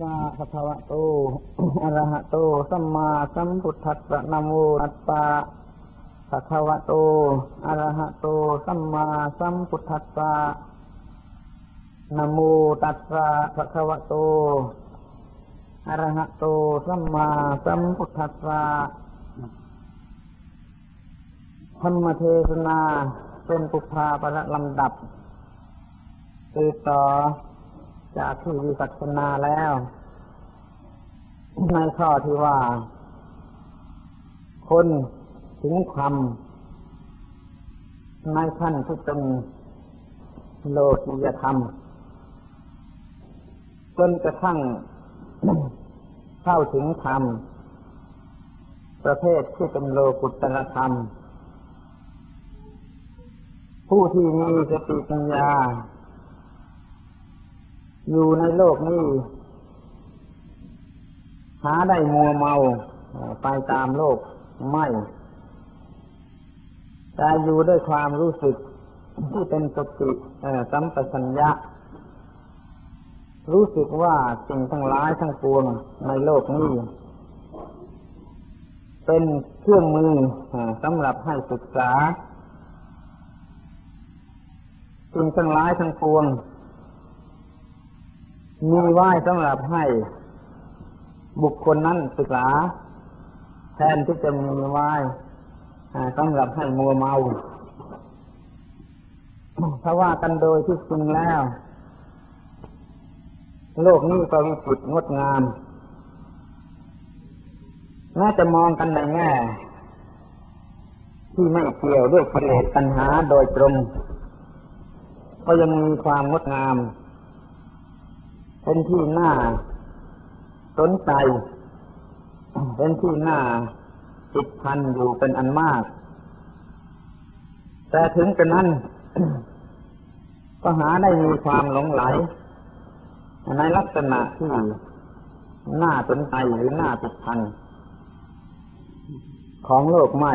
สะภะคะวะโต อะระหะโตสัมมาสัมพุทธัสสะนะโมตัสสะภะคะวะโตอะระหะโตสัมมาสัมพุทธัสสะนะโมตัสสะภะคะวะโตอะระหะโตสัมมาสัมพุทธัสสะธรรมเทศนาเป็นปุพพาประลำดับคือต่อจากที่วิปัสสนาแล้วในข้อที่ว่าคนถึงธรรมในขั้นที่เป็นโลกุยธรรมจนกระทั่งเข้าถึงธรรมประเภทที่เป็นโลกุตตรธรรมผู้ที่มีสติปัญญาอยู่ในโลกนี้หาได้มัวเมาไปตามโลกไม่แต่อยู่ด้วยความรู้สึกที่เป็นสติสัมปชัญญะรู้สึกว่าสิ่งทั้งหลายทั้งปวงในโลกนี้เป็นเครื่องมือสำหรับให้ศึกษาสิ่งทั้งหลายทั้งปวงมีไว้สำหรับให้บุคคลนั้นศึกษาแทนที่จะมีไว้สำหรับให้มัวเมาถ้าว่ากันโดยที่จริงแล้วโลกนี้ก็วิจิตรงดงามแม้จะมองกันในแง่ที่ไม่เกี่ยวด้วยกิเลสตัณหาโดยตรงก็ยังมีความงดงามเป็นที่น่าสนใจเป็นที่น่าติดพันอยู่เป็นอันมากแต่ถึงกระนั้นก็หาได้มีความหลงไหลในลักษณะที่น่าสนใจหรือน่าติดพันของโลกไม่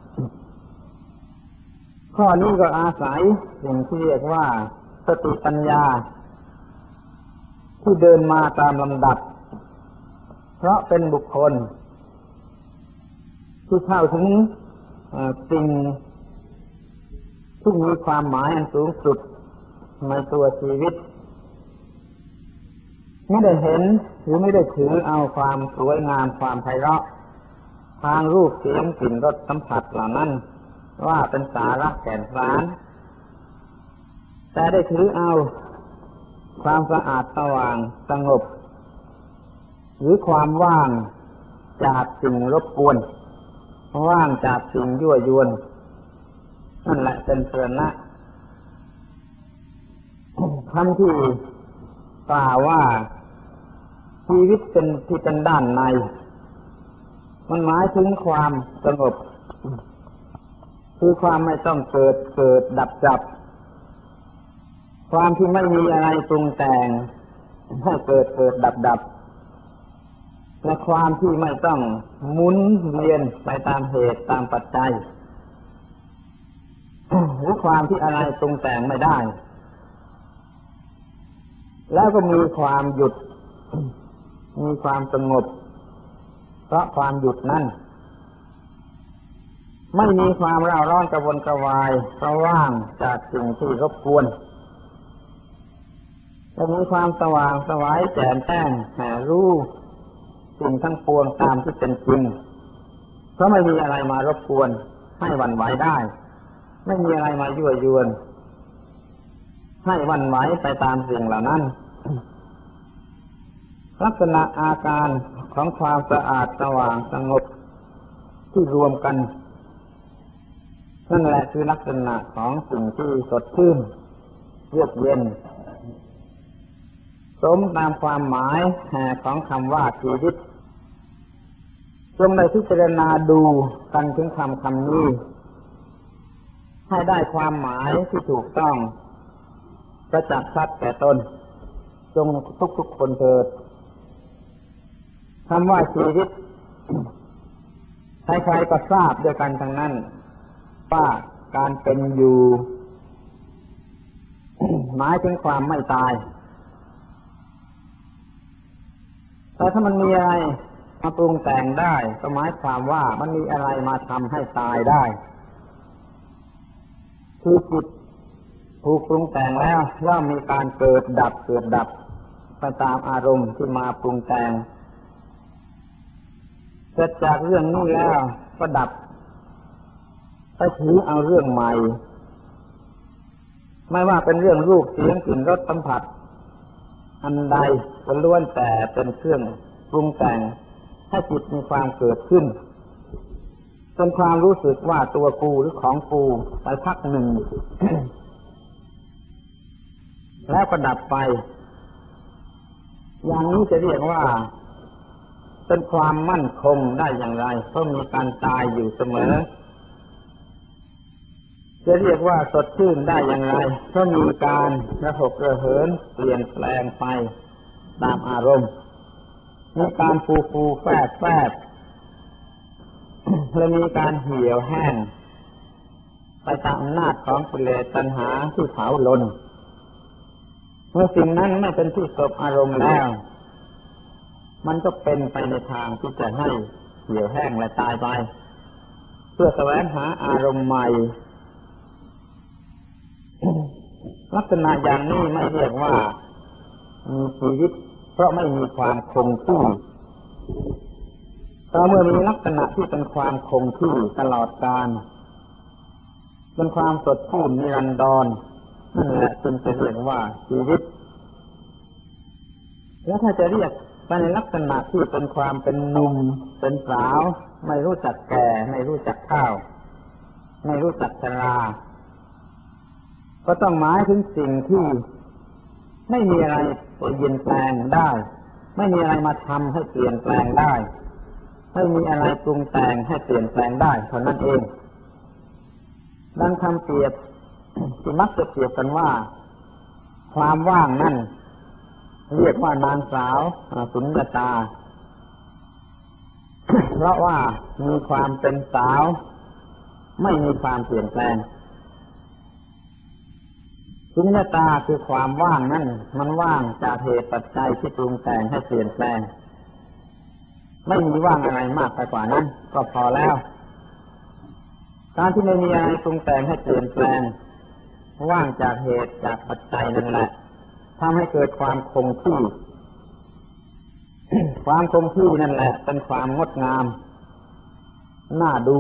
ข้อนี้ก็อาศัยสิ่งที่เรียกว่าสติปัญญาที่เดินมาตามลำดับเพราะเป็นบุคคลที่เข้าถึงสิ่งที่มีความหมายอันสูงสุดในตัวชีวิตไม่ได้เห็นหรือไม่ได้ถือเอาความสวยงามความไพเราะทางรูปเสียงกลิ่นรสสัมผัสเหล่านั้นว่าเป็นสาระแก่นสารแต่ได้ถือเอาความสะอาดสว่างสงบหรือความว่างจากสิ่งรบกวนว่างจากสิ่งยั่วยวนนั่นแหละเป็นเสนะคำที่กล่าวว่าชีวิตเป็นที่เป็นด้านในมันหมายถึงความสงบคือความไม่ต้องเกิดดับความที่ไม่มีอะไรปรุงแต่งให้เกิดดับและความที่ไม่ต้องหมุนเวียนไปตามเหตุตามปัจจัยหรือความที่อะไรปรุงแต่งไม่ได้แล้วก็มีความหยุดมีความสงบเพราะความหยุดนั้นไม่มีความเร่าร้อนกระวนกระวายเพราะว่างจากสิ่งที่รบกวนจะมีความสว่างไสวแจ่มแจ้งรู้สิ่งทั้งปวงตามที่เป็นจริงเพราะไม่มีอะไรมารบกวนให้หวั่นไหวได้ไม่มีอะไรมายั่วยวนให้หวั่นไหวไปตามสิ่งเหล่านั้นลักษณะอาการของความสะอาดสว่างสงบที่รวมกันนั่นแหละคือลักษณะของสิ่งที่สดชื่นเยือกเย็นสมตามความหมายของคำว่าชีวิตจงได้พิจารณาดูกันถึงคำนี้ให้ได้ความหมายที่ถูกต้องประจักษ์ชัดแก่ตนจงทุกคนเถิดคำว่าชีวิตใครๆก็ทราบด้วยกันทั้งนั้นว่าการเป็นอยู่ หมายถึงความไม่ตายแต่ถ้ามันมีอะไรมาปรุงแต่งได้ก็หมายความว่ามันมีอะไรมาทำให้ตายได้คือจิตถูกปรุงแต่งแล้วย่อมมีการเกิดดับไปตามอารมณ์ที่มาปรุงแต่งเสร็จจากเรื่องนี้แล้วก็ดับไปถือเอาเรื่องใหม่ไม่ว่าเป็นเรื่องรูปเสียงกลิ่นรสสัมผัสอันใดก็ล้วนแต่เป็นเครื่องปรุงแต่งให้จิตมีความเกิดขึ้นจนความรู้สึกว่าตัวกูหรือของกูไปพักหนึ่ง แล้วก็ดับไปอย่างนี้จะเรียกว่าเป็นความมั่นคงได้อย่างไรเพราะมีการตายอยู่เสมอจะเรียกว่าสดชื่นได้อย่างไรเพราะมีการระหกระเหินเปลี่ยนแปลงไปตามอารมณ์มีการฟูแฟบและมีการเหี่ยวแห้งไปตามอำนาจของกิเลสตัณหาที่เผาลนเมื่อสิ่งนั้นไม่เป็นที่สบอารมณ์แล้วมันก็เป็นไปในทางที่จะให้เหี่ยวแห้งและตายไปเพื่อแสวงหาอารมณ์ใหม่ลักษณะอย่างนี้ไม่เรียกว่ามีชีวิตเพราะไม่มีความคงที่แต่เมื่อมีลักษณะที่เป็นความคงที่ตลอดกาลเป็นความสดชื่นนิรันดรนั่นแหละจึงจะเรียกว่าชีวิตแล้วถ้าจะเรียกไปในลักษณะที่เป็นความเป็นหนุ่มเป็นสาวไม่รู้จักแก่ไม่รู้จักเฒ่าไม่รู้จักชราก็ต้องหมายถึงสิ่งที่ไม่มีอะไรเปลี่ยนแปลงได้ไม่มีอะไรมาทำให้เปลี่ยนแปลงได้ไม่มีอะไรปรุงแต่งให้เปลี่ยนแปลงได้เท่านั้นเองดังคำเปรียบที่มักจะเปรียบกันว่าความว่างนั่นเรียกว่านางสาวสุญญตาเพราะว่ามีความเป็นสาวไม่มีความเปลี่ยนแปลงสุญญตาคือความว่างนั่นมันว่างจากเหตุปัจจัยที่ปรุงแต่งให้เปลี่ยนแปลงไม่มีว่างอะไรมากไปกว่านั้นก็พอแล้วการที่ไม่มีอะไรปรุงแต่งให้เปลี่ยนแปลงว่างจากเหตุจากปัจจัยนั่นแหละทำให้เกิดความคงที่ ความคงที่นั่นแหละเป็นความงดงามน่าดู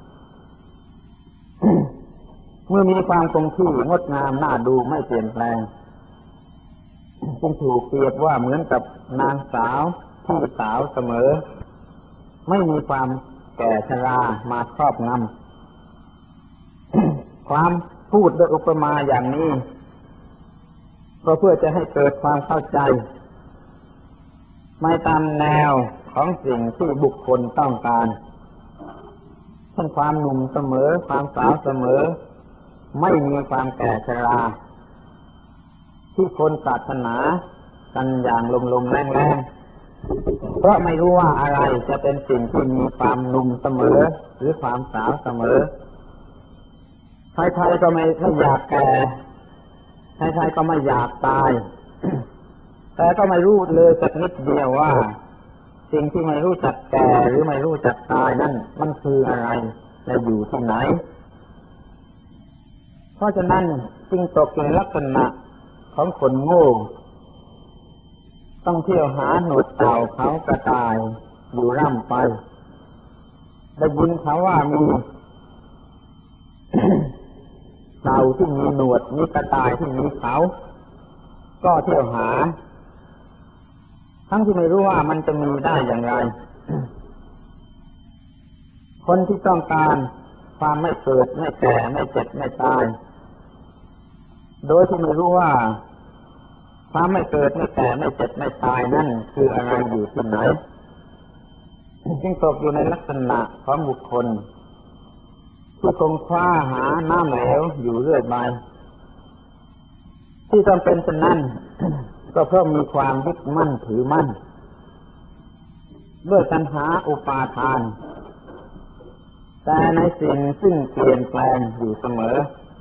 เมื่อมีความคงที่งดงามน่าดูไม่เปลี่ยนแปลงจึงถูกเปรียบว่าเหมือนกับนางสาวที่สาวเสมอไม่มีความแก่ชรามาครอบงำ ความพูดโดยอุปมาอย่างนี้ก็เพื่อจะให้เกิดความเข้าใจไม่ตามแนวของสิ่งที่บุคคลต้องการเช่นความหนุ่มเสมอความสาวเสมอไม่มีความแก่ชราที่คนปรารถนากันอย่างลมๆแรงๆเพราะไม่รู้ว่าอะไรจะเป็นสิ่งที่มีความหนุ่มเสมอหรือความสาวเสมอใครๆก็ไม่อยากแก่ใครๆก็ไม่อยากตายแต่ก็ไม่รู้เลยสักนิดเดียวว่าสิ่งที่ไม่รู้จักแก่หรือไม่รู้จักตายนั่นมันคืออะไรและอยู่ที่ไหนเพราะฉะนั้นจึงตกในลักษณะของคนโง่ต้องเที่ยวหาหนวดเต่าเขากระต่ายอยู่ร่ำไปได้ยินเขาว่ามี เต่าที่มีหนวดมีกระต่ายที่มีเขาก็เที่ยวหาทั้งที่ไม่รู้ว่ามันจะมีได้อย่างไร คนที่ต้องการความไม่เกิดไม่แก่ไม่เจ็บไม่ตายโดยที่ไม่รู้ว่าความไม่เกิดไม่แก่ไม่เจ็บไม่ตายนั่นคืออะไรอยู่ที่ไหนจึงตกอยู่ในลักษณะของบุคคลที่คงคว้าหาน้ำเหลวอยู่เรื่อยไปที่จำเป็นเช่นนั้น ก็เพราะมีความยึดมั่นถือมั่นด้วยตัณหาอุปาทานแต่ในสิ่งซึ่งเปลี่ยนแปลงอยู่เสมอ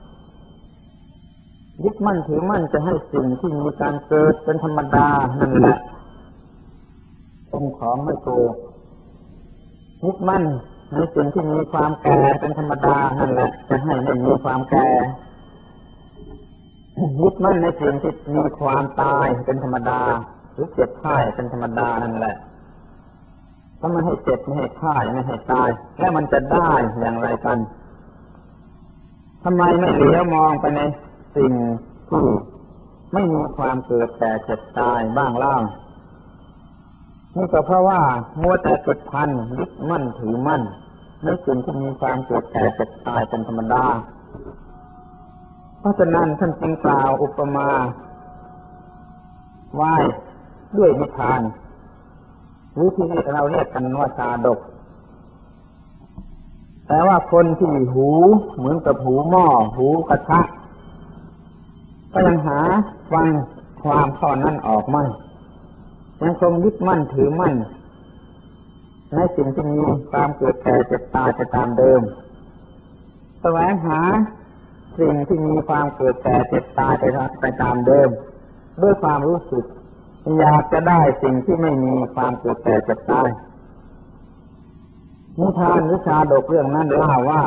ยึดมั่นถือมั่นจะให้สิ่งที่มีการเกิดเป็นธรรมดานั่นแหละเป็นของไม่ถูกยึดมั่นในสิ่งที่มีความแก่เป็นธรรมดานั่นแหละจะให้ไม่มีความแก่ยึดมั่นในสิ่งที่มีความตายเป็นธรรมดาหรือเจ็บไข้เป็นธรรมดานั่นแหละถ้าไม่ให้เจ็บไม่ให้ไข้ไม่ให้ตายแล้วมันจะได้อย่างไรกันทำไมไม่เหลียวมองไปในสิ่งที่ไม่มีความเกิดแก่เจ็บตายบ้างเล่านี่ก็เพราะว่ามัวแต่ติดพันยึดมั่นถือมั่นในสิ่งที่มีความเกิดแก่เจ็บตายเป็นธรรมดาเพราะฉะนั้นท่านจึงกล่าวอุปมาไว้ด้วยนิทานหรือที่เราเรียกกันว่าชาดกแต่ว่าคนที่หูเหมือนกับหูหม้อหูกระทะก็ยังหาฟังความข้อนั้นออกไม่ยังคงยึดมั่นถือมั่นในสิ่งที่มีความเกิดแก่เจ็บตายไปตามเดิมแสวงหาสิ่งที่มีความเกิดแก่เจ็บตายไปตามเดิมด้วยความรู้สึกอยากจะได้สิ่งที่ไม่มีความเกิดแก่เจ็บตายนิทานหรือชาดกเรื่องนั้นเล่าว่า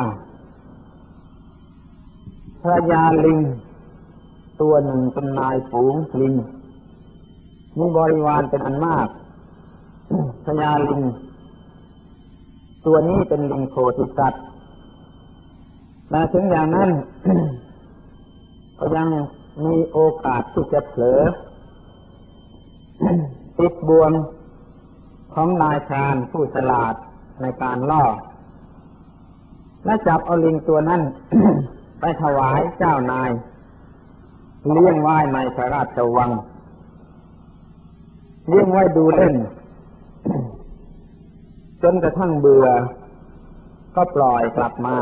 พญาลิงตัวหนึ่งเป็นนายฝูงลิงมีบริวารเป็นอันมากพญาลิงตัวนี้เป็นลิงโพธิสัตว์แต่ถึงอย่างนั้น ก็ยังมีโอกาสที่จะเผลอ ติดบ่วงของนายพรานผู้ฉลาดในการล่อและจับเอาลิงตัวนั้น ไปถวายเจ้านายเลี้ยงไว้ในพระราชวังเลี้ยงไว้ดูเล่น จนกระทั่งเบื่อก็ปล่อยกลับมา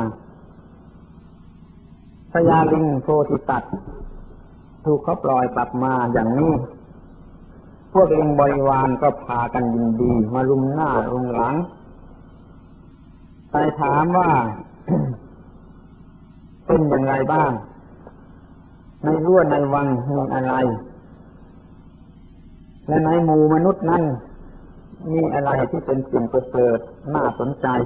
พญาลิงโพธิสัตว์ถูกเขาปล่อยกลับมาอย่างนี้พวกลิงบริวารก็พากันยินดีมารุมหน้ารุมหลังไปถามว่า เป็นอย่างไรบ้างในรั้วในวังมีอะไรและในหมู่มนุษย์นั้นมีอะไรที่เป็นสิ่งประเสริฐน่าสนใจ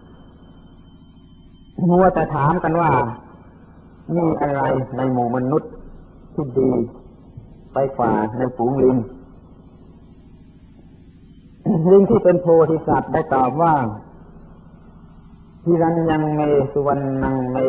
มัวแต่ถามกันว่ามีอะไรในหมู่มนุษย์ที่ดีไปกว่าในฝูงลิงลิงที่เป็นโพธิสัตว์ได้ตอบว่าฮิรัญญังเมสุวรรณังเม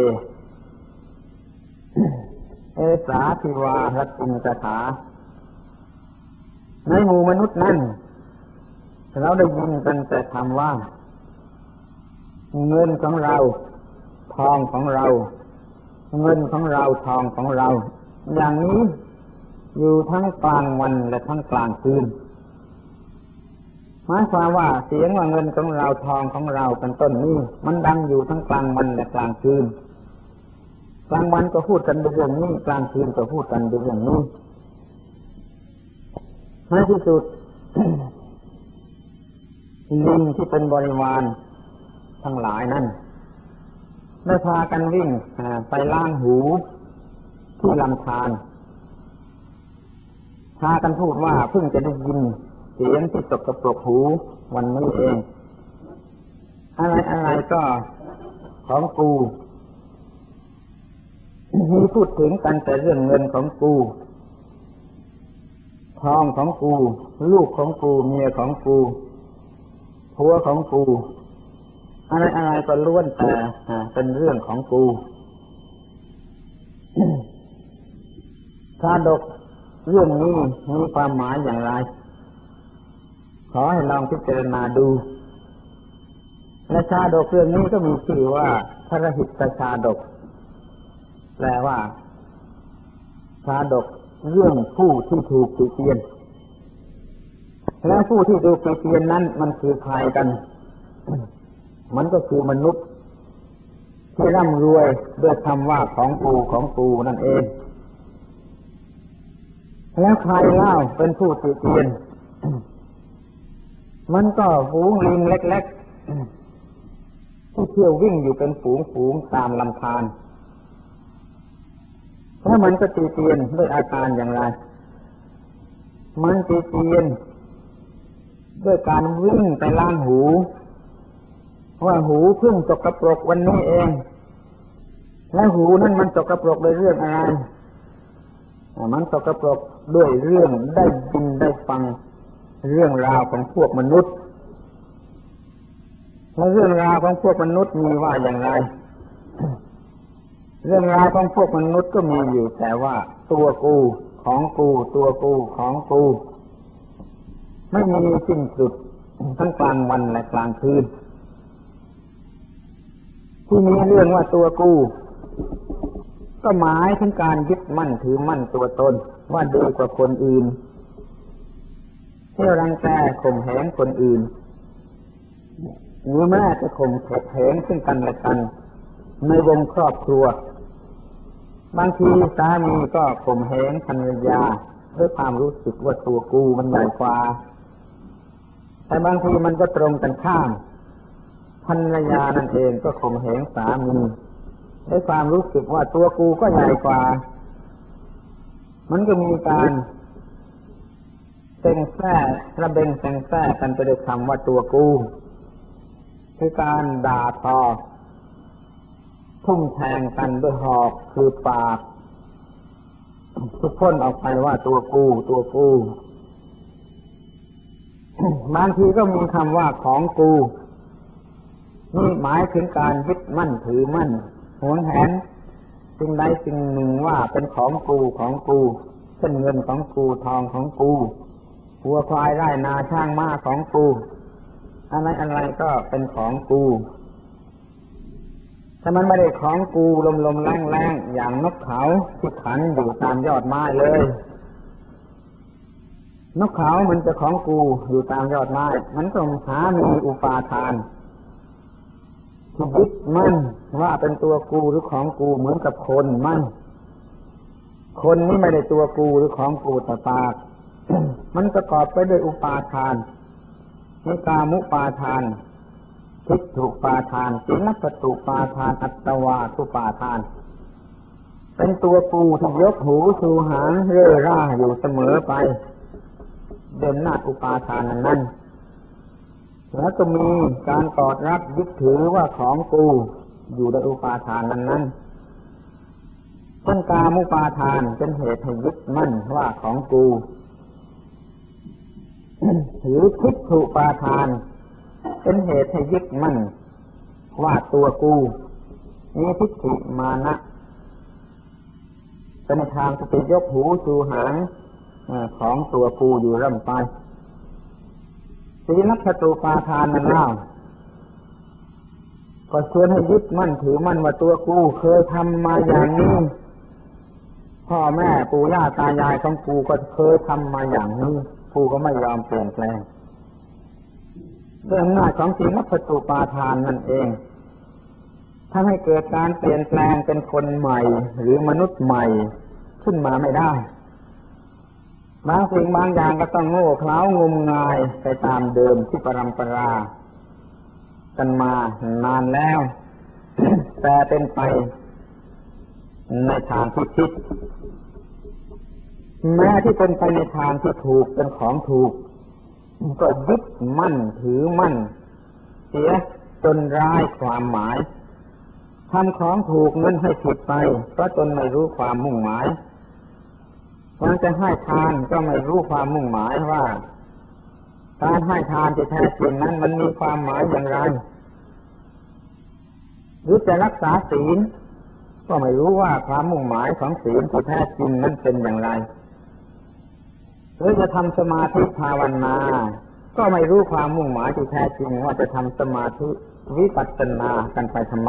เอสาธิวารัตติงคถาในหมู่มนุษย์นั้นเราได้ยินกันแต่คำว่าเงินของเราทองของเราเงินของเราทองของเราอย่างนี้อยู่ทั้งกลางวันและทั้งกลางคืนหมายความว่าเสียงว่าเงินของเราทองของเราเป็นต้นนี้มันดังอยู่ทั้งกลางวันและกลางคืนกลางวันก็พูดกันเรื่องนี้กลางคืนก็พูดกันเรื่องนี้ในที่สุด ลิงที่เป็นบริวารทั้งหลายนั้นได้พากันวิ่งไปล้างหูที่ลำธารพากันพูดว่าเพิ่งจะได้ยินเสียงที่สกปรกหูวันนี้เองอะไรก็ของกูมีพูดถึงกันแต่เรื่องเงินของกูทองของกูลูกของกูเมียของกูผัวของกูอะไรก็ล้วนแต่เป็นเรื่องของกูชาดกเรื่องนี้มีความหมายอย่างไรขอให้ลองพิจารณาดูและชาดกเรื่องนี้ก็มีชื่อว่าพระหิตชาดกแปลว่าชาดกเรื่องผู้ที่ถูกติเตียนและผู้ที่ถูกติเตียนนั้นมันคือใครกันมันก็คือมนุษย์ที่ร่ำรวยด้วยคำว่าของกูนั่นเองแล้วใครเล่าเป็นผู้ติเตียนมันก็ฝูงลิงเล็กๆที่เที่ยววิ่งอยู่เป็นฝูงตามลำธารแล้วมันก็ติเตียนด้วยอาการอย่างไรมันติเตียนด้วยการวิ่งไปล้างหูว่าหูเพิ่งสกปรกวันนี้เองและหูนั่นมันสกปรกด้วยเรื่องอะไรมันสกปรกด้วยเรื่องได้ยินได้ฟังเรื่องราวของพวกมนุษย์และเรื่องราวของพวกมนุษย์มีว่าอย่างไรเรื่องราวของพวกมนุษย์ก็มีอยู่แต่ว่าตัวกูของกูตัวกูของกูไม่มีสิ้นสุดทั้งกลางวันและกลางคืนที่มีเรื่องว่าตัวกูก็หมายถึงการยึดมั่นถือมั่นตัวตนว่าดีกว่าคนอื่นที่รังแกข่มเหงคนอื่นหรือแม้จะข่มเหงซึ่งกันและกันในวงครอบครัวบางทีสามีก็ข่มเหงภรรยาด้วยความรู้สึกว่าตัวกูมันใหญ่กว่าแต่บางทีมันก็ตรงกันข้ามภรรยานั่นเองก็ข่มเหงสามีด้วยความรู้สึกว่าตัวกูก็ใหญ่กว่ามันก็มีการเซ็งแซ่ระเบงเซ็งแซ่กันไปด้วยคำว่าตัวกูคือการด่าทอทุ่มแทงกันด้วยหอกคือปากทุกคนออกไปว่าตัวกูตัวกูบางทีก็มีคำว่าของกูนี่หมายถึงการยึดมั่นถือมั่นหวงแหนสิ่งใดสิ่งหนึ่งว่าเป็นของกูของกูเช่นเงินของกูทองของกูวัวควายไร่นาช้างม้าของกูอะไรอะไรก็เป็นของกูแต่มันไม่ได้ของกูลมๆแรงๆอย่างนกเขาที่ขันอยู่ตามยอดไม้เลยนกเขามันจะของกูอยู่ตามยอดไม้มันก็หามีอุปาทานยึดมั่นว่าเป็นตัวกูหรือของกูเหมือนกับคนมั่นคนนี้ไม่ได้ตัวกูหรือของกูแต่ปาก มันประกอบไปด้วยอุปาทานนิกามุปาทานทิฏฐุปาทานศีลปตุปาทานอัตตวาทุปาทานเป็นตัวกูที่ยกหูชูหางเร่ร่าอยู่เสมอไปเดินหน้าอุปาทานนั้นแล้วก็มีการกอดรับยึดถือว่าของกูอยู่ในอุปาทานนั้นต้นกามุปาทานเป็นเหตุให้ยึดมั่นว่าของกูหรือทิฏฐุปาทานเป็นเหตุให้ยึดมั่นว่าตัวกูมีทิฏฐิมานะเป็นทางที่จะยกหูชูหางของตัวกูอยู่ร่ำไปศีลปตุปาทานนั้นเล่าก็ชวนให้ยึดมั่นถือมั่นว่าตัวกูเคยทำมาอย่างนี้พ่อแม่ปู่ย่าตายายของกูก็เคยทำมาอย่างนี้กูก็ไม่ยอมเปลี่ยนแปลงด้วยอำนาจของศีลปตุปาทานนั่นเองทำให้เกิดการเปลี่ยนแปลงเป็นคนใหม่หรือมนุษย์ใหม่ขึ้นมาไม่ได้บางสิ่งบางอย่างก็ต้องโง่เขลางมงายไปตามเดิมที่ปรำปรากันมานานแล้ว แต่เป็นไปในทางที่ผิดแม้ที่เป็นไปในทางที่ถูกเป็นของถูกก็ยึดมั่นถือมั่นเสียจนร้ายความหมายทำของถูกนั้นให้ผิดไปเพราะตนไม่รู้ความมุ่งหมายมันจะให้ทานก็ไม่รู้ความมุ่งหมายว่าการให้ทานที่แท้จริงนั้นมันมีความหมายอย่างไรหรือจะรักษาศีลก็ไม่รู้ว่าความมุ่งหมายของศีลที่แท้จริงนั้นเป็นอย่างไรหรือจะทำสมาธิภาวนาก็ไม่รู้ความมุ่งหมายที่แท้จริงว่าจะทำสมาธิวิปัสสนากันไปทำไม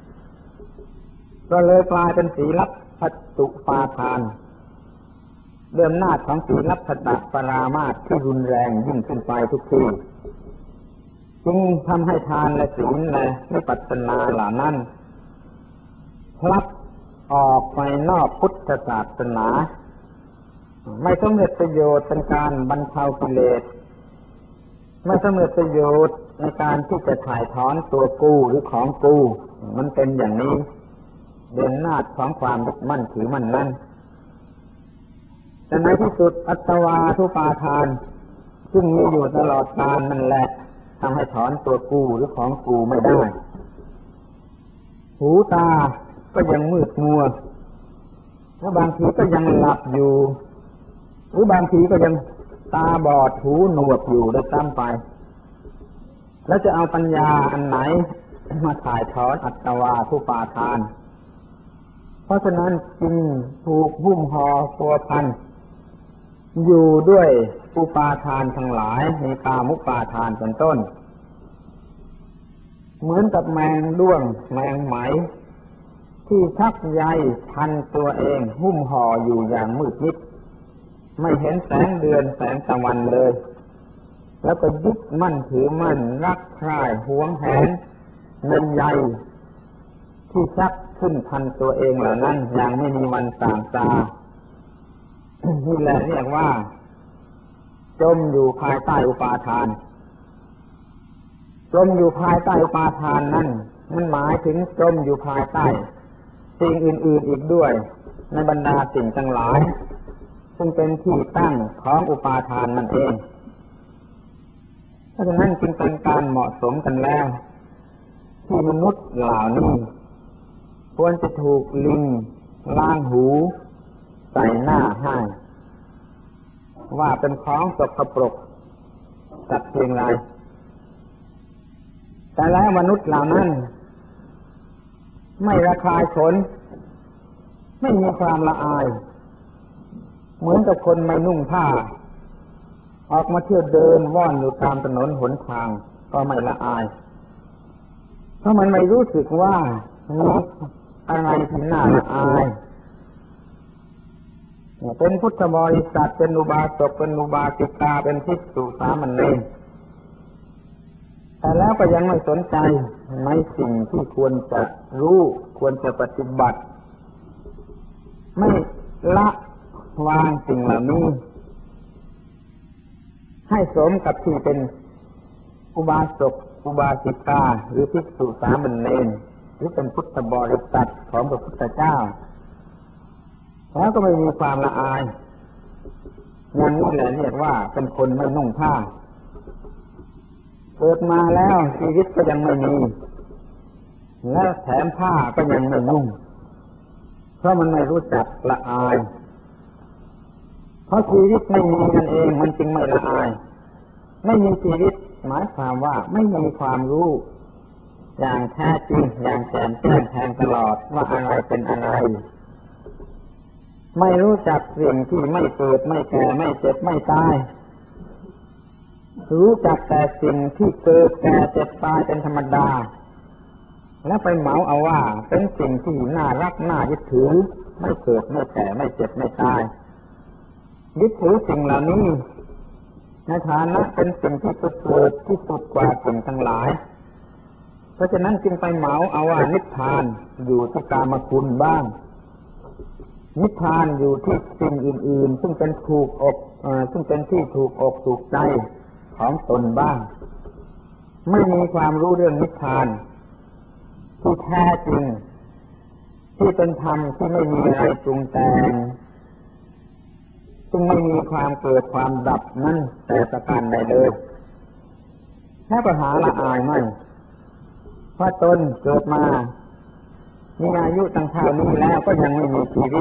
ก็เลยกลายเป็นศีลปตุปาทานเรื่องอำนาจของศีลปตปรามาสที่รุนแรงยิ่งขึ้นไปทุกทีจึงทำให้ทานและศีลและวิปัสสนาเหล่านั้นพลัดออกไปนอกพุทธศาสนาไม่สำเร็จประโยชน์เป็นการบรรเทากิเลสไม่สำเร็จประโยชน์ในการที่จะถ่ายถอนตัวกูหรือของกูมันเป็นอย่างนี้เรื่องอำนาจของความยึดมั่นถือมั่นนั้นแต่ในที่สุดอัตตวาทุปาทานซึ่งมีอยู่ตลอดกาลนั่นแหละทำให้ถอนตัวกูหรือของกูไม่ได้หูตาก็ยังมืดมัวและบางทีก็ยังหลับอยู่หรือบางทีก็ยังตาบอดหูหนวกอยู่ด้วยซ้ำไปแล้วจะเอาปัญญาอันไหนมาถ่ายถอนอัตวาทุปาทานเพราะฉะนั้นจึงถูกหุ้มห่อพัวพันอยู่ด้วยอุปาทานทั้งหลายมีกามุปาทานเป็นต้นเหมือนกับแมงด้วงแมงไหมที่ชักใยพันตัวเองหุ้มห่ออยู่อย่างมืดมิดไม่เห็นแสงเดือนแสงตะวันเลยแล้วก็ยึดมั่นถือมั่นรักใคร่หวงแหนในใยที่ชักขึ้นพันตัวเองเหล่านั้นอย่างไม่มีวันส่างซานี่แหละเรียกว่าจมอยู่ภายใต้อุปาทานจมอยู่ภายใต้อุปาทานนั้นมันหมายถึงจมอยู่ภายใต้สิ่งอื่นๆอีกด้วยในบรรดาสิ่งทั้งหลายซึ่งเป็นที่ตั้งของอุปาทานนั่นเองเพราะฉะนั้นจึงเป็นการเหมาะสมกันแล้วที่มนุษย์เหล่านี้ควรจะถูกลิงล้างหูใส่หน้าให้ว่าเป็นของสกปรกสักเพียงไรแต่แล้วมนุษย์เหล่านั้นไม่ระคายขนไม่มีความละอายเหมือนกับคนไม่นุ่งผ้าออกมาเที่ยวเดินว่อนอยู่ตามถนนหนทางก็ไม่ละอายเพราะมันไม่รู้สึกว่ามีอะไรที่น่าละอายเป็นพุทธบริษัทเป็นอุบาสกเป็นอุบาสิกาเป็นภิกษุสามเณรแต่แล้วก็ยังไม่สนใจในสิ่งที่ควรจะรู้ควรจะปฏิบัติไม่ละวางสิ่งเหล่านี้ให้สมกับที่เป็นอุบาสกอุบาสิกาหรือภิกษุสามเณรหรือเป็นพุทธบริษัทของพระพุทธเจ้าแล้วก็ไม่มีความละอายอย่างนี้แหละเรียกว่าเป็นคนไม่นุ่งผ้าเกิดมาแล้วชีวิตก็ยังไม่มีและแถมผ้าก็ยังไม่นุ่งเพราะมันไม่รู้จักละอายเพราะชีวิตไม่มีนั่นเองมันจึงไม่ละอายไม่มีชีวิตหมายความว่าไม่มีความรู้อย่างแท้จริงอย่างแจ่มแจ้งแทงตลอดว่าอะไรเป็นอะไรไม่รู้จักสิ่งที่ไม่เกิดไม่แก่ไม่เจ็บไม่ตายรู้จักแต่สิ่งที่เกิดแก่เจ็บตายเป็นธรรมดาแล้วไปเหมาเอาว่าเป็นสิ่งที่น่ารักน่ายึดถือไม่เกิดไม่แก่ไม่เจ็บไม่ตายยึดถือสิ่งเหล่านี้ในฐานะเป็นสิ่งที่ประเสริฐที่สุดกว่าสิ่งทั้งหลายเพราะฉะนั้นจึงไปเหมาเอาว่านิพพานอยู่ที่กามคุณบ้างนิพพานอยู่ที่สิ่งอื่นๆซึ่งเป็นถูกอกซึ่งเป็นที่ถูกอกถูกใจของตนบ้างไม่มีความรู้เรื่องนิพพานที่แท้จริงที่เป็นธรรมที่ไม่มีอะไรปรุงแต่งซึ่งไม่มีความเกิดความดับนั่นแต่ประการใดเลยแค่ปัญหาละอายไม่เพราะตนเกิดมามีอายุตั้งเท่านี้แล้วก็ยังไม่มีชีวิต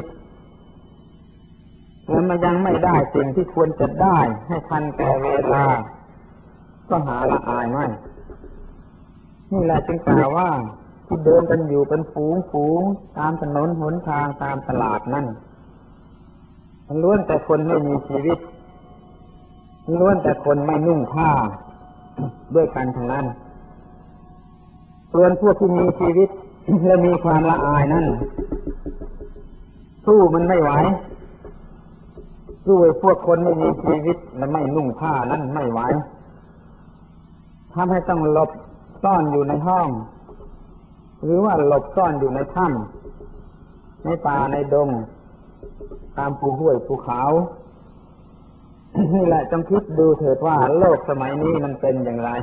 และมันยังไม่ได้สิ่งที่ควรจะได้ให้ทันแก่เวลาก็หาละอายไม่นี่แหละจึงกล่าวว่าที่เดินกันอยู่เป็นฝูงตามถนนหนทางตามตลาดนั่นมันล้วนแต่คนไม่มีชีวิตล้วนแต่คนไม่นุ่งผ้าด้วยกันทั้งนั้นส่วนพวกที่มีชีวิตและมีความละอายนั่นสู้มันไม่ไหวสู้พวกคนไม่มีชีวิตและไม่นุ่งผ้านั่นไม่ไหวทำให้ต้องหลบซ่อนอยู่ในห้องหรือว่าหลบซ่อนอยู่ในถ้ำในป่าในดงตามภูห้วยภูเขานี่แหละจงคิดดูเถิดว่าโลกสมัยนี้มันเป็นอย่างไร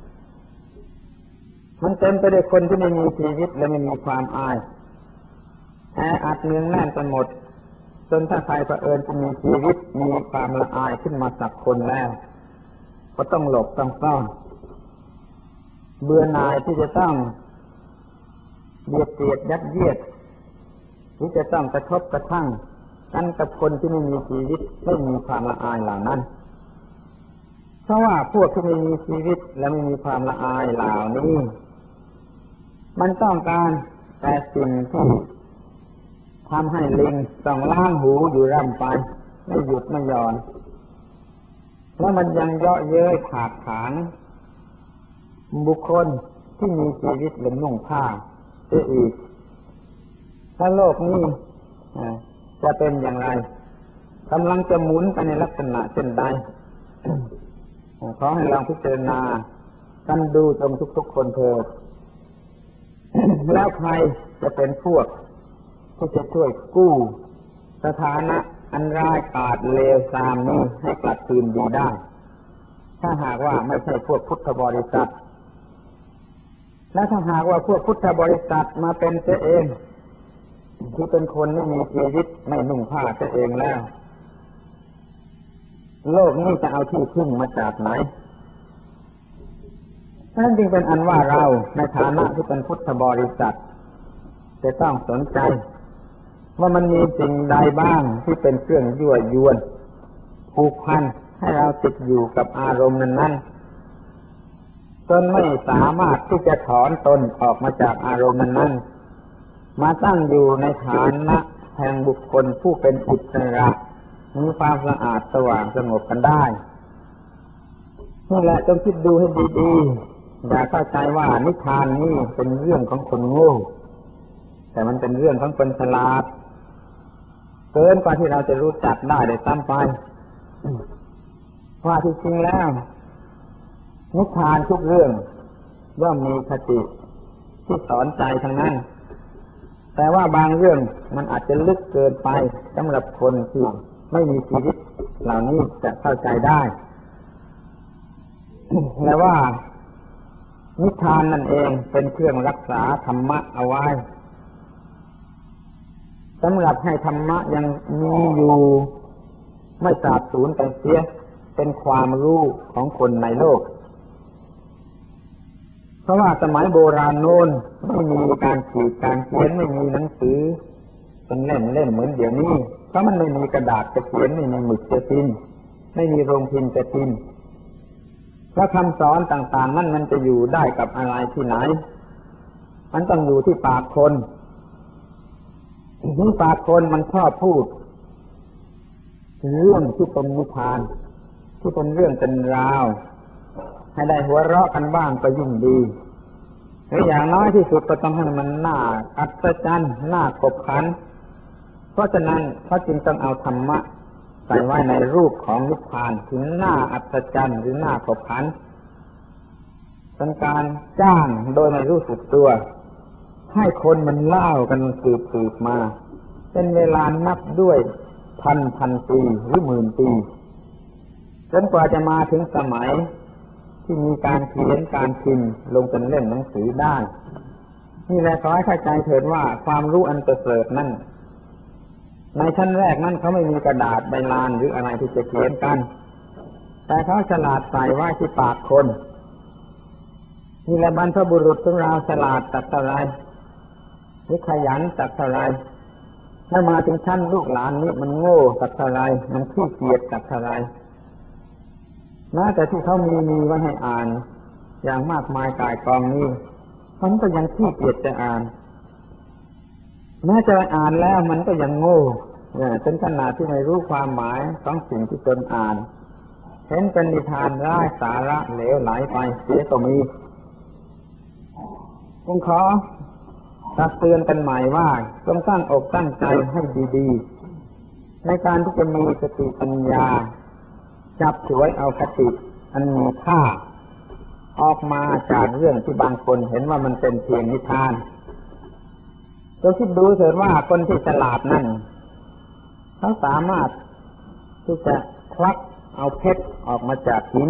มันเต็มไปด้วยคนที่ไม่มีชีวิตและไม่มีความอายแออัดเนืองแน่นไปหมดจนถ้าใครเผอิญจะมีชีวิตมีความละอายขึ้นมาสักคนแล้วก็ต้องหลบต้องซ่อนเบื่อหน่ายที่จะต้องเบียดเสียดยัดเยียดหรือจะต้องกระทบกระทั่งกันกับคนที่ไม่มีชีวิตไม่มีความละอายเหล่านั้นเพราะว่าพวกที่ไม่มีชีวิตและไม่มีความละอายเหล่านี้มันต้องการแต่สิ่งที่ทำให้ลิงต้องล้างหูอยู่ร่ำไปไม่หยุดไม่หย่อนแล้วมันยังเยาะเย้ยถากถางบุคคลที่มีชีวิตเหมือนนุ่งผ้าเสียอีกถ้าโลกนี้จะเป็นอย่างไรกำลังจะหมุนไปในลักษณะเช่นใดขอให้ลองพิจารณากันดูตรงทุกๆคนเถิดแล้วใครจะเป็นพวกที่จะช่วยกู้สถานะอันร้ายกาจเลวทรามนี้ให้กลับคืนดีได้ถ้าหากว่าไม่ใช่พวกพุทธบริษัทและถ้าหากว่าพวกพุทธบริษัทมาเป็นเสียเองที่เป็นคนไม่มีชีวิตไม่นุ่งผ้าเสียเองแล้วโลกนี้จะเอาที่พึ่งมาจากไหนนั่นจึงเป็นอันว่าเราในฐานะที่เป็นพุทธบริษัทจะต้องสนใจว่ามันมีสิ่งใดบ้างที่เป็นเครื่องยั่วยวนผูกพันให้เราติดอยู่กับอารมณ์นั้นๆจนไม่สามารถที่จะถอนตนออกมาจากอารมณ์นั้นๆมาตั้งอยู่ในฐานะแห่งบุคคลผู้เป็นอิสระมีความสะอาดสว่างสงบกันได้นี่แหละต้องคิดดูให้ดีๆอย่าเข้าใจว่านิทานนี้เป็นเรื่องของคนโง่แต่มันเป็นเรื่องของคนฉลาดเกินกว่าที่เราจะรู้จักได้เลยซ้ำไปว่าที่จริงแล้วนิทานทุกเรื่องย่อมมีคติที่สอนใจทั้งนั้นแต่ว่าบางเรื่องมันอาจจะลึกเกินไปสำหรับคนที่ไม่มีชีวิตเหล่านี้จะเข้าใจได้และว่านิทานนั่นเองเป็นเครื่องรักษาธรรมะเอาไว้สำหรับให้ธรรมะยังมีอยู่ไม่สาบสูญไปเสียเป็นความรู้ของคนในโลกเพราะว่าสมัยโบราณโน้นไม่มีการขีดการเขียนไม่มีหนังสือเป็นเล่มเหมือนเดี๋ยวนี้เพราะมันไม่มีกระดาษจะเขียนไม่มีหมึกจะพิมพ์ไม่มีโรงพิมพ์จะพิมพ์แล้วคำสอนต่างๆนั่นมันจะอยู่ได้กับอะไรที่ไหนมันต้องอยู่ที่ปากคนที่ปากคนมันชอบพูดเรื่องที่เป็นนิทานที่เป็นเรื่องเป็นราวให้ได้หัวเราะกันบ้างก็ยิ่งดีหรืออย่างน้อยที่สุดก็ต้องให้มันน่าอัศจรรย์น่าขบขันเพราะฉะนั้นเขาจึงต้องเอาธรรมะใส่ไว้ในรูปของนิทานถึงน่าอัศจรรย์หรือน่าขบขันเป็นการจ้างโดยไม่รู้สึกตัวให้คนมันเล่ากันสืบมาเป็นเวลานับด้วยพันปีหรือหมื่นปีจนกว่าจะมาถึงสมัยที่มีการเขียนการพิมพ์ลงเป็นเล่มหนังสือได้นี่แหละขอให้เข้าใจเถิดว่าความรู้อันประเสริฐนั้นในชั้นแรกนั้นเขาไม่มีกระดาษใบลานหรืออะไรที่จะเขียนกันแต่เขาฉลาดใส่ไว้ที่ปากคนนี่แหละบรรพบุรุษของเราฉลาดสักเท่าไรหรือขยันสักเท่าไรถ้ามาถึงชั้นลูกหลานนี้มันโง่สักเท่าไรมันขี้เกียจสักเท่าไรแม้แต่ที่เขามีไว้ให้อ่านอย่างมากมายกายกองนี้มันก็ยังขี้เกียจจะอ่านแม้จะอ่านแล้วมันก็ยังโง่เป็นขนาดที่ไม่รู้ความหมายของสิ่งที่ตนอ่านเห็นเป็นนิทานไร้สาระเหลวไหลไปเสียก็มีผมขอตักเตือนกันใหม่ว่าต้องตั้งอกตั้งใจให้ดีๆในการที่จะมีสติปัญญาจับฉวยเอาคติอันมีค่าออกมาจากเรื่องที่บางคนเห็นว่ามันเป็นเพียงนิทานเราคิดดูเถิดว่าคนที่ฉลาดนั่นเขาสามารถที่จะควักเอาเพชรออกมาจากหิน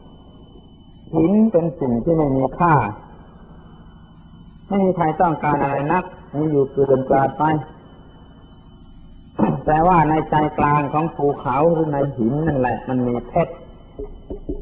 เป็นสิ่งที่ไม่มีค่าไม่มีใครต้องการอะไรนักมีอยู่เกินกว่าไปแต่ว่าในใจกลางของภูเขาหรือในหินนั่นแหละมันมีเพชร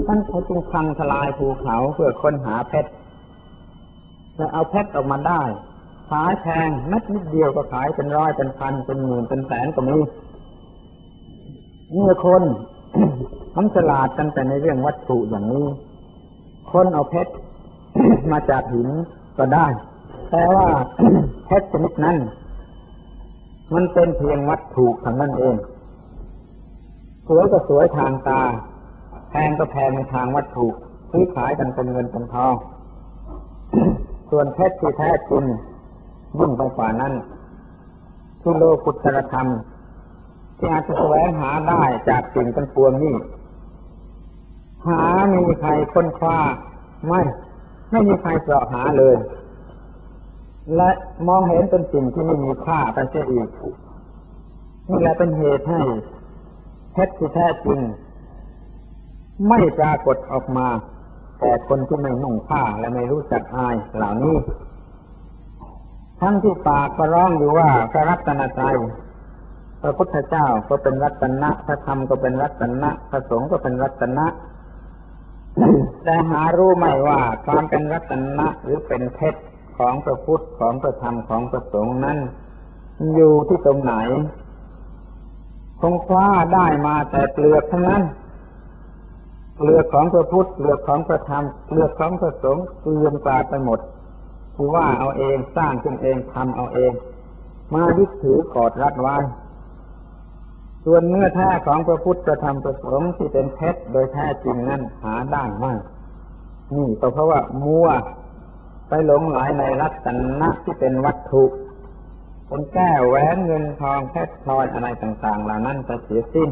ท่านเขาจึงพังทลายภูเขาเพื่อค้นหาเพชรและเอาเพชรออกมาได้ขายแพงเม็ดนิดเดียวก็ขายเป็นร้อยเป็นพันเป็นหมื่นเป็นแสนก็มีเมื่อคน มันฉลาดกันแต่ในเรื่องวัตถุอย่างนี้คนเอาเพชร มาจากหินก็ได้แต่ว่า เพชรชนิดนั้นมันเป็นเพียงวัตถุเท่านั้นเองสวยก็สวยทางตาแพงก็แพงในทางวัตถุซื้อขายกันเป็นเงินเป็นทอง ส่วนเพชรที่แท้จริงยิ่งไปกว่านั้นคือโลกุตตรธรรมที่อาจจะแสวงหาได้จากสิ่งทั้งปวงนี้หามีใครค้นคว้าไม่มีใครเสาะหาเลยและมองเห็นเป็นสิ่งที่ไม่มีค่าไปเสียอีกนี่แหละเป็นเหตุให้เพชรที่แท้จริงไม่ปรากฏออกมาแต่คนที่ไม่นุ่งผ้าและไม่รู้จักอายเหล่านี้ทั้งที่ปากก็ร้องอยู่ว่าพระรัตนตรัยพระพุทธเจ้าก็เป็นรัตนะพระธรรมก็เป็นรัตนะพระสงฆ์ก็เป็นรัตนะ แต่หารู้ไหมว่าความเป็นรัตนะหรือเป็นเพชรของพระพุทธของพระธรรมของพระสงฆ์นั้นอยู่ที่ตรงไหนคงคว้าได้มาแต่เปลือกทั้งนั้นเปลือกของพระพุทธเปลือกของพระธรรมเปลือกของพระสงฆ์เกลื่อนกลาดไปหมดคือว่าเอาเองสร้างขึ้นเองทำเอาเองมายึดถือกอดรัดไว้ส่วนเนื้อแท้ของพระพุทธพระธรรมพระสงฆ์ที่เป็นเพชรโดยแท้จริงนั้นหาได้ไม่นี่ก็เพราะว่ามัวไปหลงไหลในรัตนะที่เป็นวัตถุเป็นแก้วแหวนเงินทองเพชรพลอยอะไรต่างๆเหล่านั้นจะเสียสิ้น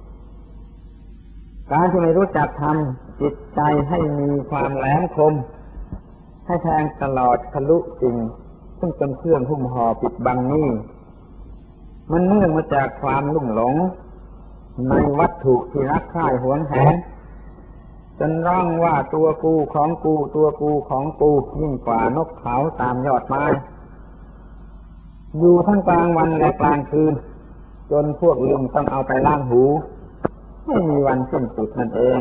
การที่ไม่รู้จักทำจิตใจให้มีความแหลมคมให้แทงตลอดทะลุสิ่งซึ่งเป็นเครื่องหุ้มห่อปิดบังนี้มันเนื่องมาจากความลุ่มหลงในวัตถุที่รักใคร่หวงแหนจนร้องว่าตัวกูของกูตัวกูของกูยิ่งกว่านกเขาตามยอดไม้อยู่ทั้งกลางวันและกลางคืนจนพวกลิงต้องเอาไปล้างหูไม่มีวันสิ้นสุดนั่นเอง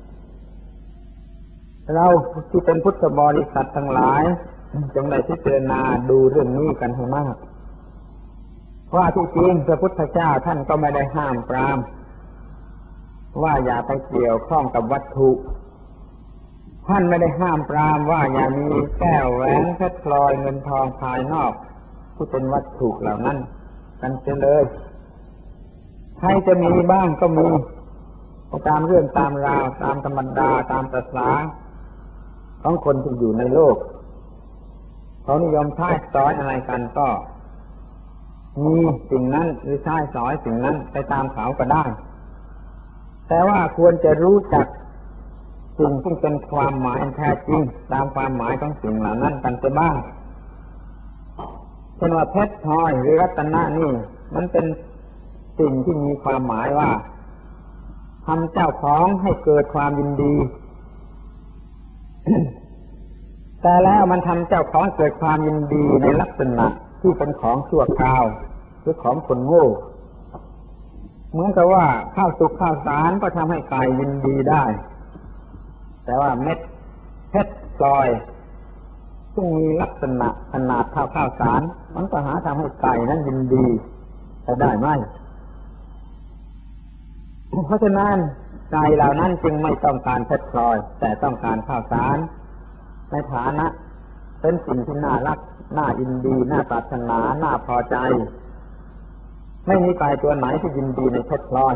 เราที่เป็นพุทธบริษัททั้งหลายจงได้พิจารณาดูเรื่องนี้กันให้มากว่าที่จริงพระพุทธเจ้าท่านก็ไม่ได้ห้ามปรามว่าอย่าไปเกี่ยวข้องกับวัตถุท่านไม่ได้ห้ามปรามว่าอย่ามีแก้วแหวนเพชรพลอยเงินทองภายนอกที่เป็นวัตถุเหล่านั้นกันเสียเลยใครจะมีบ้างก็มีตามเรื่องตามราวตามธรรมดาตามประสาของคนที่อยู่ในโลกเขานิยมใช้สอยอะไรกันก็มีสิ่งนั้นหรือใช้สอยสิ่งนั้นไปตามเขาก็ได้แต่ว่าควรจะรู้จักสิ่งที่เป็นความหมายแท้จริงตามความหมายของสิ่งเหล่านั้นกันจะบ้างเช่นว่าเพชรพลอยหรือรัตนะนี่มันเป็นสิ่งที่มีความหมายว่าทำเจ้าของให้เกิดความยินดี แต่แล้วมันทำเจ้าของเกิดความยินดีในลักษณะที่เป็นของชั่วคราวหรือของคนโง่เหมือนกับว่าข้าวสุกข้าวสารก็ทำให้ไก่ยินดีได้แต่ว่าเม็ดเพชรพลอยซึ่งมีลักษณะขนาดเท่าข้าวสารมันก็หาทำให้ไก่นั้นยินดีจะได้ไหมเพราะฉะนั้นไก่เหล่านั้นจึงไม่ต้องการเพชรพลอยแต่ต้องการข้าวสารในฐานะเป็นสิ่งที่น่ารักน่ายินดีน่าปรารถนาน่าพอใจไม่มีไก่ตัวไหนที่ยินดีในเพชรพลอย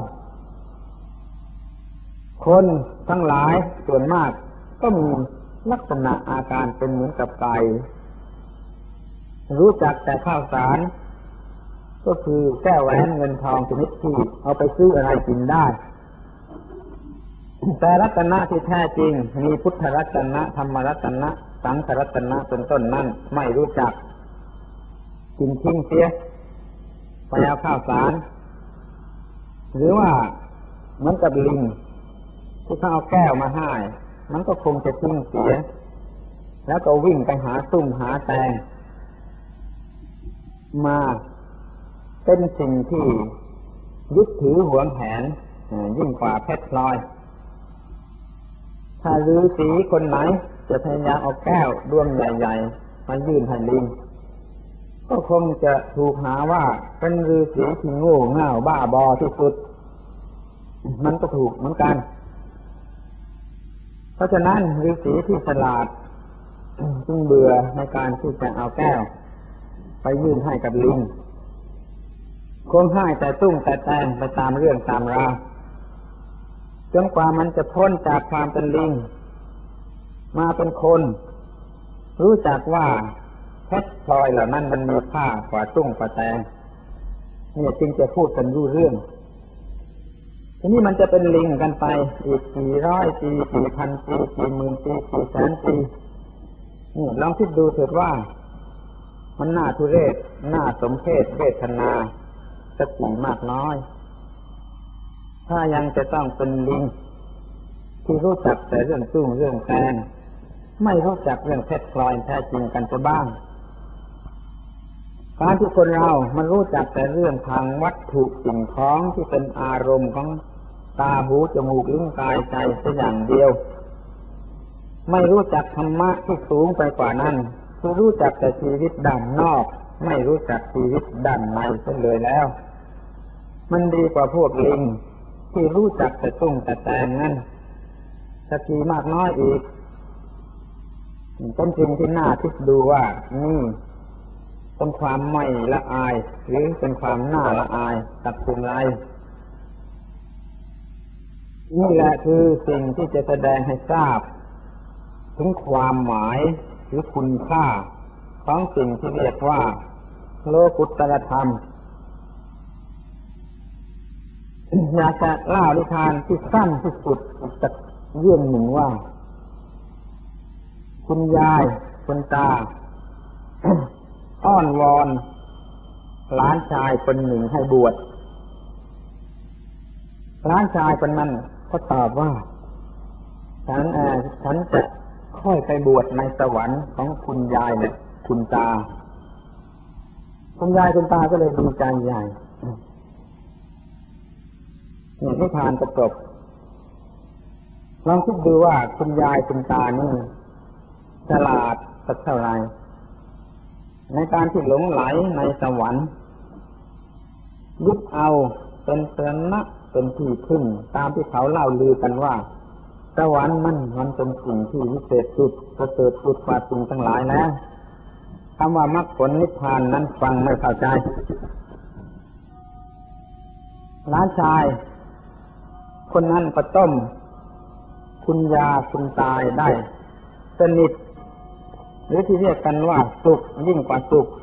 คนทั้งหลายส่วนมากก็มีลักษณะอาการเป็นเหมือนกับไก่รู้จักแต่ข้าวสารก็คือแก้วแหวนเงินทองชนิดที่เอาไปซื้ออะไรกินได้แต่รัตนะที่แท้จริงมีพุทธรัตนะธรรมรัตนะสังฆรัตนะเป็นต้นนั้นไม่รู้จักกินทิ้งเสียไปเอาข้าวสารหรือว่าเหมือนกับลิงที่เขาเอาแก้วมาให้มันก็คงจะทิ้งเสียแล้วก็วิ่งไปหาตุ้มหาแตงมาเป็นสิ่งที่ยึดถือหวงแหนยิ่งกว่าเพชรพลอยถ้าฤาษีคนไหนจะพยายามเอาแก้วดวงใหญ่ๆมายื่นให้ลิงก็คงจะถูกหาว่าเป็นฤาษีที่โง่เง่าบ้าบอที่สุดมันก็ถูกเหมือนกันเพราะฉะนั้นฤาษีที่ฉลาดจึงเบื่อในการที่จะเอาแก้วไปยื่นให้กับลิงคงให้แต่ตุ้งแต่แตงไปตามเรื่องตามราวจนกว่ามันจะพ้นจากความเป็นลิงมาเป็นคนรู้จักว่าเพชรพลอยเหล่านั้นมันมีค่ากว่าตุ้งกว่าแตงเนี่ยจึงจะพูดกันรู้เรื่องทีนี้มันจะเป็นลิงกันไปอีกกี่ร้อยปีกี่พันปีกี่หมื่นปีกี่แสนปีนี่ลองคิดดูเถิดว่ามันน่าทุเรศน่าสมเพชเวทนาสักกี่มากน้อยถ้ายังจะต้องเป็นลิงที่รู้จักแต่เรื่องตุ้งเรื่องแตงไม่รู้จักเรื่องเพชรพลอยแท้จริงกันจะบ้างการที่คนเรามันรู้จักแต่เรื่องทางวัตถุสิ่งของที่เป็นอารมณ์ของตาหูจมูกลิ้นกายใจแค่อย่างเดียวไม่รู้จักธรรมะที่สูงไปกว่านั้นคือรู้จักแต่ชีวิตด้านนอกไม่รู้จักชีวิตด้านในเสียเลยแล้วมันดีกว่าพวกลิงที่รู้จักแต่ตุ้งแต่แตงนั่นสักทีมากน้อยอีกเป็นสิ่งที่น่าคิดดูว่านี่เป็นความไม่ละอายหรือเป็นความน่าละอายกับสิ่งใดนี่แหละคือสิ่งที่จะแสดงให้ทราบถึงความหมายหรือคุณค่าของสิ่งที่เรียกว่าโลกุตตรธรรมอยากจะเล่านิทานที่สั้นที่สุดจากเรื่องหนึ่งว่าคุณยายคุณตาอ้อนวอนหลานชายคนหนึ่งให้บวชหลานชายคนนั้นก็ตอบว่าฉันจะค่อยไปบวชในสวรรค์ของคุณยายและคุณตาคุณยายคุณตาก็เลยดีใจใหญ่นิทานก็จบลองคิดดูว่าคุณยายคุณตานี่ฉลาดสักเท่าไรในการที่หลงไหลในสวรรค์ยึดเอาเป็นสนะเป็นที่พึ่งตามที่เขาเล่าลือกันว่าสวรรค์มันเป็นสิ่งที่วิเศษสุดประเสริฐสุดกว่าสิ่งทั้งหลายแล้วคำว่ามรรคผลนิพพานนั้นฟังไม่เข้าใจหลานชายคนนั้นก็ต้มคุณยาคุณตายได้สนิทหรือที่เรียกกันว่าสุขยิ่งกว่าสุข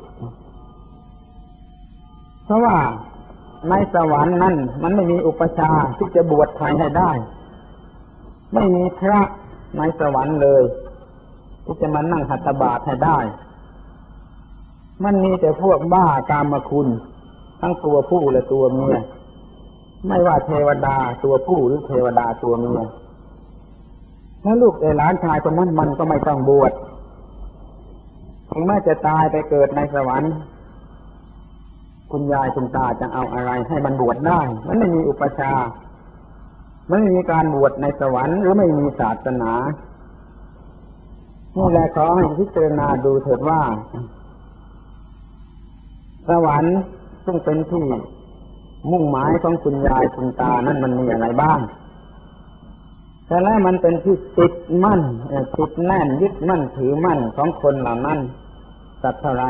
เพราะว่าในสวรรค์นั้นมันไม่มีอุปชาที่จะบวชใครให้ได้ไม่มีพระในสวรรค์เลยที่จะมานั่งหัตถบาตให้ได้มันมีแต่พวกบ้ากามคุณทั้งตัวผู้และตัวเมียไม่ว่าเทวดาตัวผู้หรือเทวดาตัวเมียแล้วลูกหลานชายคนนั้นมันก็ไม่ต้องบวชถึงแม้จะตายไปเกิดในสวรรค์คุณยายคุณตาจะเอาอะไรให้มันบวชได้มันไม่มีอุปชาไม่มีการบวชในสวรรค์หรือไม่มีศาสนานี่แหละขอให้พิจารณาดูเถิดว่าสวรรค์ซึ่งเป็นที่มุ่งหมายของคุณยายคุณตานั้นมันมีอะไรบ้างแต่แล้วมันเป็นที่ติดมั่นติดแน่นยึดมั่นถือมั่นของคนเหล่านั้นสักเท่าไร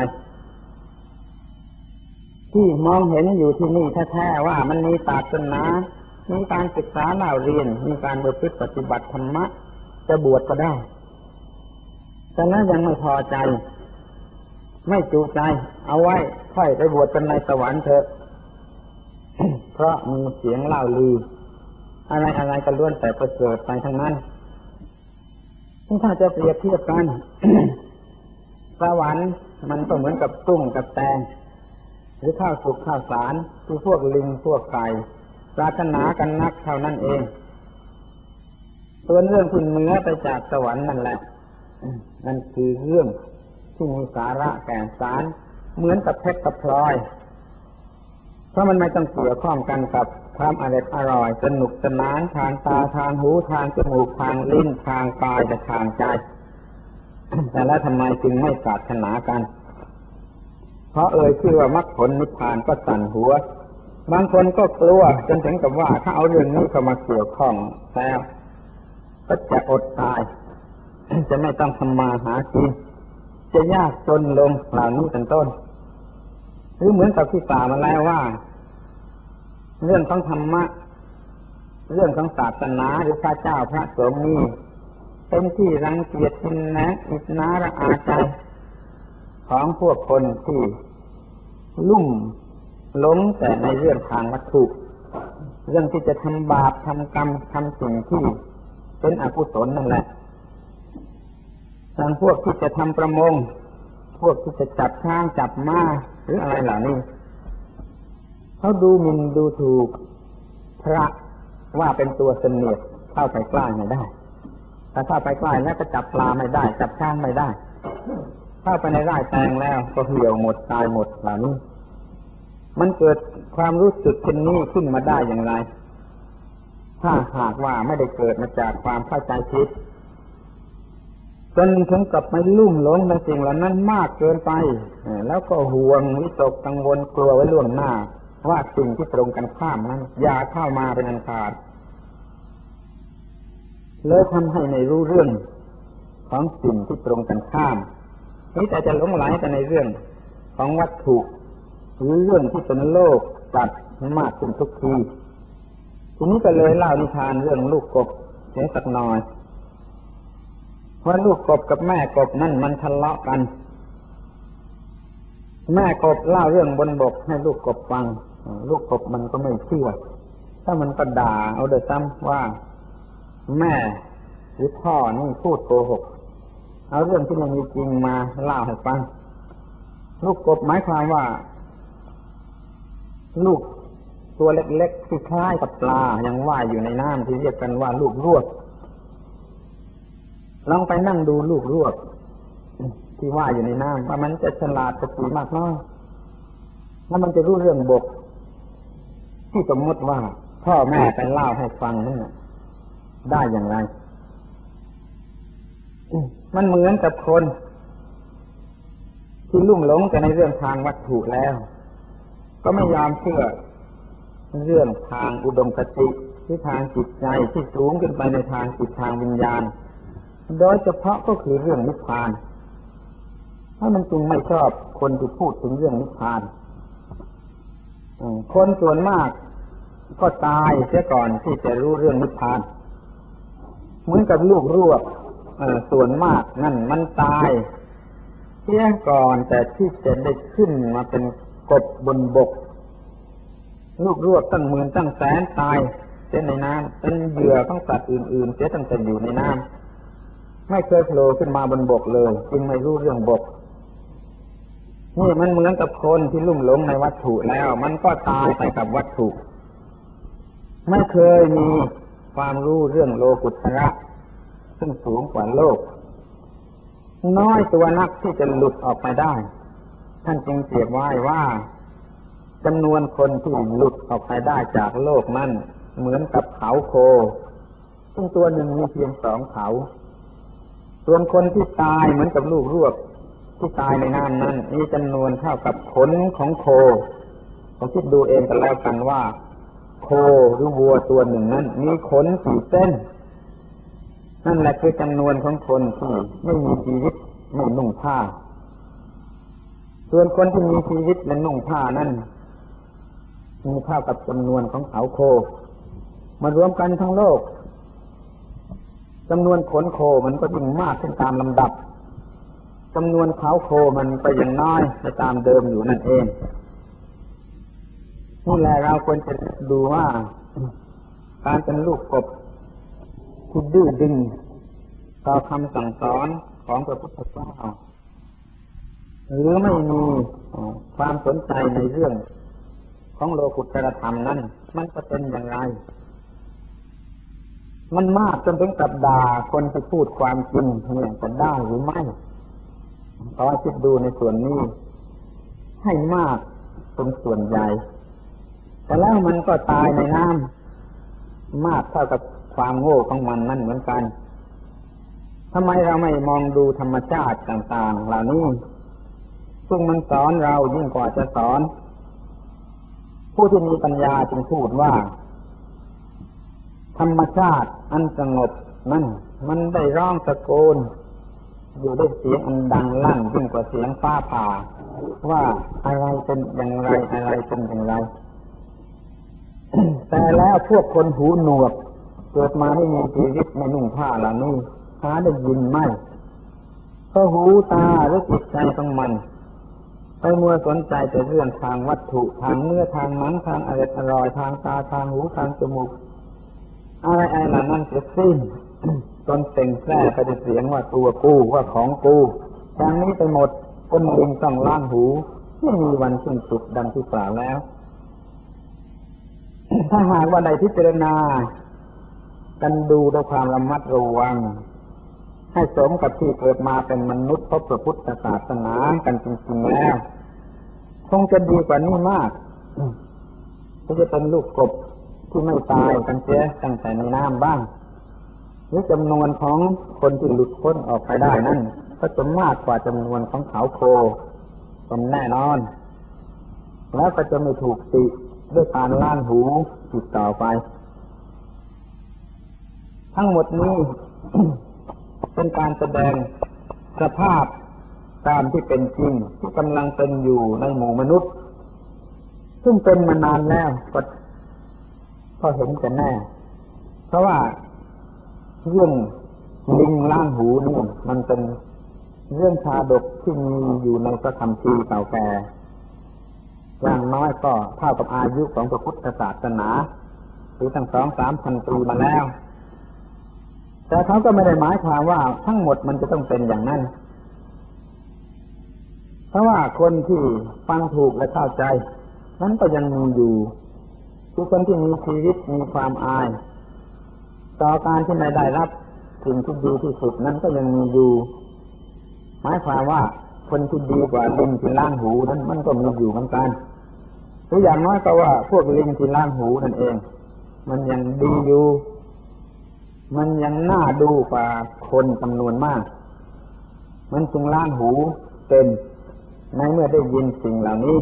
ที่มองเห็นอยู่ที่นี่แท้ๆว่ามันมีศาสนามีการศึกษาเล่าเรียนมีการประพฤติปฏิบัติธรรมะจะบวชก็ได้แต่แล้วยังไม่พอใจไม่จูใจเอาไว้ค่อยไปบวชกันในสวรรค์เถอะเพราะมีเสียงเล่าลืออะไรก็ล้วนแต่ประเสริฐไปทั้งนั้นถ้าจะเปรียบเทียบกัน สวรรค์มันก็เหมือนกับตุ้งกับแตงหรือข้าวสุกข้าวสารที่พวกลิงพวกไก่ปรารถนากันนักเท่านั้นเองส่วนเรื่องที่เหนือไปจากสวรรค์นั่นแหละนั่นคือเรื่องที่มีสาระแก่นสารเหมือนกับเพชรกับพลอยเพราะมันไม่ต้องเกี่ยวข้องกันกับความอร่อยสนุกสนานทางตาทางหูทางจมูกทางลิ้นทางกายและทางใจแต่แล้วทำไมจึงไม่ปรารถนากันเพราะชื่อว่ามรรคผลนิพพานก็สั่นหัวบางคนก็กลัวจนถึงกับว่าถ้าเอาเรื่องนี้เข้ามาเกี่ยวข้องแล้วก็จะอดตายจะไม่ต้องทำมาหากินจะยากจนลงเหล่านี้เป็นต้นหรือเหมือนกับที่กล่าวมาแล้วว่าเรื่องของธรรมะเรื่องของศาสนาหรือพระเจ้าพระสงฆ์นี้เป็นที่รังเกียจทินแนะอิจฉาระอาใจของพวกคนที่ลุ่มหลงแต่ในเรื่องทางวัตถุเรื่องที่จะทำบาปทำกรรมทำสิ่งที่เป็นอกุศลนั่นแหละทางพวกที่จะทำประมงพวกที่จะจับช้างจับม้าหรืออะไรเหล่านี้เขาดูหมิ่นดูถูกพระว่าเป็นตัวเสนียดเข้าไปใกล้ไม่ได้ถ้าเข้าไปใกล้แล้วก็จับปลาไม่ได้จับช้างไม่ได้เข้าไปในไร่แตงแล้วก็เหี่ยวหมดตายหมดเหล่านี้มันเกิดความรู้สึกเช่นนี้ขึ้นมาได้อย่างไรถ้าหากว่าไม่ได้เกิดมาจากความเข้าใจผิดจนถึงกับไม่ลุ่มหลงในสิ่งเหล่านั้นมากเกินไปแล้วก็ห่วงวิตกกังวลกลัวไว้ล่วงหน้าว่าสิ่งที่ตรงกันข้ามนั้นอย่าเข้ามาเป็นอันขาดเลยทำให้ในรู้เรื่องของสิ่งที่ตรงกันข้ามนี่แต่จะหลงไหลไปในเรื่องของวัตถุหรือเรื่องที่เป็นโลกจัดมากขึ้นทุกทีทีนี้ก็เลยเล่านิทานเรื่องลูกกบเสียสักหน่อยว่าลูกกบกับแม่กบนั่นมันทะเลาะกันแม่กบเล่าเรื่องบนบกให้ลูกกบฟังลูกกบมันก็ไม่เชื่อถ้ามันก็ด่าเอาโดยซ้ำว่าแม่หรือพ่อนี่พูดโกหกเอาเรื่องที่ไม่มีจริงมาเล่าให้ฟังลูกกบหมายความว่าลูกตัวเล็กๆที่คล้ายกับปลายังว่ายอยู่ในน้ำที่เรียกกันว่าลูกรวกลองไปนั่งดูลูกรวกที่ว่ายอยู่ในน้ำว่ามันจะฉลาดกว่าผีมากน้อยแล้วมันจะรู้เรื่องบกที่สมมติว่าพ่อแม่ไปเล่าให้ฟังนั่นได้อย่างไรมันเหมือนกับคนที่ลุ่มหลงแต่ในเรื่องทางวัตถุแล้วก็ไม่ยอมเชื่อเรื่องทางอุดมคติที่ทางจิตใจที่สูงขึ้นไปในทางจิตทางวิญญาณโดยเฉพาะก็คือเรื่องนิพพานถ้ามันจึงไม่ชอบคนที่พูดถึงเรื่องนิพพานคนส่วนมากก็ตายเสียก่อนที่จะรู้เรื่องนิพพานเหมือนกับลูกรวกส่วนมากนั่นมันตายเสียก่อนแต่ที่จะได้ขึ้นมาเป็นกบบนบกลูกรวกตั้งหมื่นตั้งแสนตายเสียในน้ำเป็นเหยื่อของสัตว์อื่นๆเสียตั้งแต่อยู่ในน้ำไม่เคยโผล่ขึ้นมาบนบกเลยจึงไม่รู้เรื่องบกนี่มันเหมือนกับคนที่ลุ่มหลงในวัตถุแล้วมันก็ตายไปกับวัตถุไม่เคยมีความรู้เรื่องโลกุตระซึ่งสูงกว่าโลกน้อยตัวนักที่จะหลุดออกไปได้ท่านจึงเปรียบไว้ว่าจำนวนคนที่หลุดออกไปได้จากโลกนั้นเหมือนกับเขาโคซึ่งตัวหนึ่งมีเพียง2เขาส่วนคนที่ตายเหมือนกับลูกรวกที่ตายในน้ำนั้นมีจำนวนเท่ากับขนของโคผมคิดดูเองกันแล้วกันว่าโคหรือวัวตัวหนึ่งนั้นมีขนกี่เส้นนั่นแหละคือจำนวนของคนที่ไม่มีชีวิตไม่นุ่งผ้าส่วนคนที่มีชีวิตและนุ่งผ้านั้นมีเท่ากับจำนวนของเขาโคมารวมกันทั้งโลกจำนวนขนโคมันก็ยิ่งมากขึ้นตามลำดับจำนวนเขาโคมันก็ยังน้อยไปตามเดิมอยู่นั่นเองนี่แหละเราควรจะดูว่าการเป็นลูกกบที่ดื้อดึงต่อคำสั่งสอนของพระพุทธเจ้าหรือไม่มีความสนใจในเรื่องของโลกุตตรธรรมนั้นมันจะเป็นอย่างไรมันมากจนถึงกับด่าคนที่พูดความจริงเนี่ยจะได้หรือไม่ขอคิดดูในส่วนนี้ให้มากเป็นส่วนใหญ่แต่แล้วมันก็ตายในน้ำมากเท่ากับความโง่ของมันนั่นเหมือนกันทำไมเราไม่มองดูธรรมชาติต่างๆเหล่านี้ซึ่งมันสอนเรายิ่งกว่าจะสอนผู้ที่มีปัญญาจึงพูดว่าธรรมชาติอันสงบนั่นมันได้ร้องตะโกนอยู่ด้วยเสียงอันดังลั่นยิ่งกว่าเสียงฟ้าผ่าว่าอะไรเป็นอย่างไรอะไรเป็นอย่างไร แต่แล้วพวกคนหูหนวกเกิดมาไม่มีชีวิตไม่นุ่งผ้าเหล่านี้หาได้ยินไหมเพราะหูตาหรือจิตใจของมันไปมัวสนใจแต่เรื่องทางวัตถุทางเนื้อทางหนังทางอร่อยทางตาทางหูทางจมูกอะไรเหล่านั้นเสียสิ้นจนเต่งแท้ไปด้วยเสียงว่าตัวกูว่าของกูอย่างนี้ไปหมดคนลิงต้องล้างหูไม่มีวันสิ้นสุดดังที่กล่าวแล้วถ้าหากว่าได้พิจารณากันดูด้วยความระมัดระวังให้สมกับที่เกิดมาเป็นมนุษย์พบพระพุทธศาสนากันจริงๆแล้วคงจะดีกว่านี้มากก็จะเป็นลูกกบที่ไม่ตายกันเสียตั้งแต่ในน้ำบ้างหรือจำนวนของคนที่หลุดพ้นออกไปได้นั่นก็จะมากกว่าจำนวนของเขาโคเป็นแน่นอนแล้วก็จะไม่ถูกติด้วยการล้างหูติดต่อไปทั้งหมดนี้ เป็นการแสดงสภาพตามที่เป็นจริงที่กำลังเป็นอยู่ในหมู่มนุษย์ซึ่งเป็นมานานแล้วก็เห็นกันแน่เพราะว่าเรื่องลิงล้างหูนี่มันเป็นเรื่องชาดกที่มีอยู่ในพระคัมภีร์เก่าแก่อย่างน้อยก็เท่ากับอายุของพระพุทธศาสนาหรือตั้ง 2-3,000 ปีมาแล้วแต่เขาก็ไม่ได้หมายความว่าทั้งหมดมันจะต้องเป็นอย่างนั้นเพราะว่าคนที่ฟังถูกและเข้าใจนั้นก็ยังมีอยู่ทุกคนที่มีชีวิตมีความอายต่อการที่ไม่ได้รับสิ่งที่ดีที่สุดนั้นก็ยังมีอยู่หมายความว่าคนที่ดีกว่าลิงที่ล้างหูนั้นมันก็มีอยู่เหมือนกันหรืออย่างน้อยก็ว่าพวกลิงที่ล้างหูนั่นเองมันยังดีอยู่มันยังน่าดูกว่าคนจำนวนมากมันจึงล้างหูเป็นในเมื่อได้ยินสิ่งเหล่านี้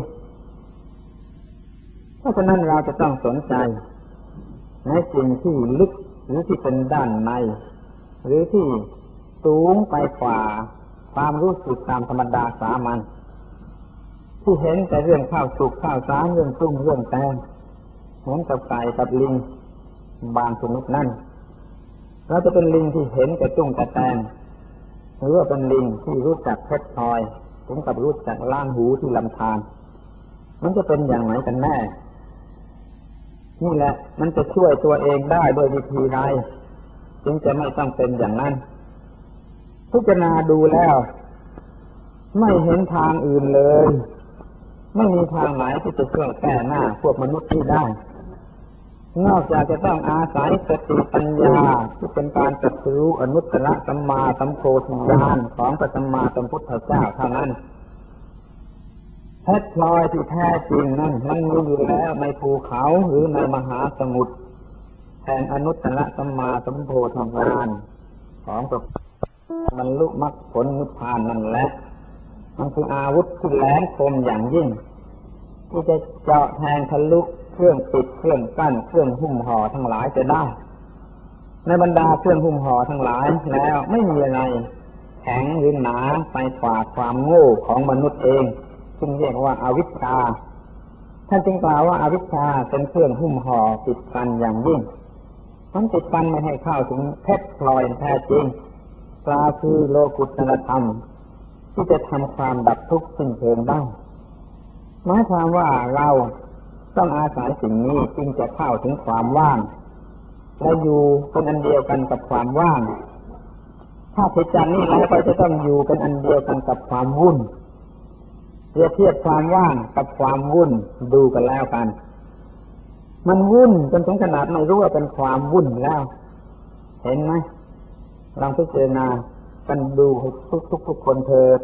เพราะฉะนั้นเราจะต้องสนใจในสิ่งที่ลึกหรือที่เป็นด้านในหรือที่สูงไปกว่าความรู้สึกตามธรรมดาสามัญที่เห็นแต่เรื่องข้าวสุกข้าวสารเรื่องตุ้งเรื่องแตงเหมือนกับไก่กับลิงบางชนิดนั่นเราจะเป็นลิงที่เห็นแต่ตุ้งแต่แตงหรือว่าเป็นลิงที่รู้จักเพชรพลอยถึงกับรู้จักล้างหูที่ลำธารมันจะเป็นอย่างไหนกันแน่นี่แหละมันจะช่วยตัวเองได้โดยวิธีใดจึงจะไม่ต้องเป็นอย่างนั้นพิจารณาดูแล้วไม่เห็นทางอื่นเลยไม่มีทางไหนที่จะช่วยแก้หน้าพวกมนุษย์ที่ได้นอกจากจะต้องอาศัยสติปัญญาที่เป็นการตรัสรู้อนุตตรสัมมาสัมโพธิญาณของพระสัมมาสัมพุทธเจ้าเท่านั้นเพชรพลอยที่แท้จริงนั้นมันมีอยู่แล้วในภูเขาหรือในมหาสมุทรแห่งอนุตตรสัมมาสัมโพธิญาณของพระบรรลุมรรคผลนิพพานนั่นแหละมันคืออาวุธที่แหลมคมอย่างยิ่งที่จะเจาะแทงทะลุเครื่องปิดเครื่องกั้นเครื่องหุ้มห่อทั้งหลายจะได้ในบรรดาเครื่องหุ้มห่อทั้งหลายแล้วไม่มีอะไรแข็งหรือหนาไปกว่าความโง่ของมนุษย์เองซึ่งเรียกว่าอวิชชาท่านจึงกล่าวว่าอวิชชาเป็นเครื่องหุ้มห่อปิดกั้นอย่างยิ่งมันปิดกั้นไม่ให้เข้าถึงเพชรพลอยแท้จริงกล่าวคือโลกุตตรธรรมที่จะทำความดับทุกข์สิ้นเชิงได้หมายความว่าเราต้องอาศัยสิ่งนี้จึงจะเข้าถึงความว่างและอยู่เป็นอันเดียวกันกับความว่างถ้าผิดจากนี้แล้วก็จะต้องอยู่เป็นอันเดียวกันกับความวุ่นเทียบความว่างกับความวุ่นดูกันแล้วกันมันวุ่นจนถึงขนาดไม่รู้ว่าเป็นความวุ่นแล้วเห็นไหมลองพิจารณากันดูทุกคนเถิด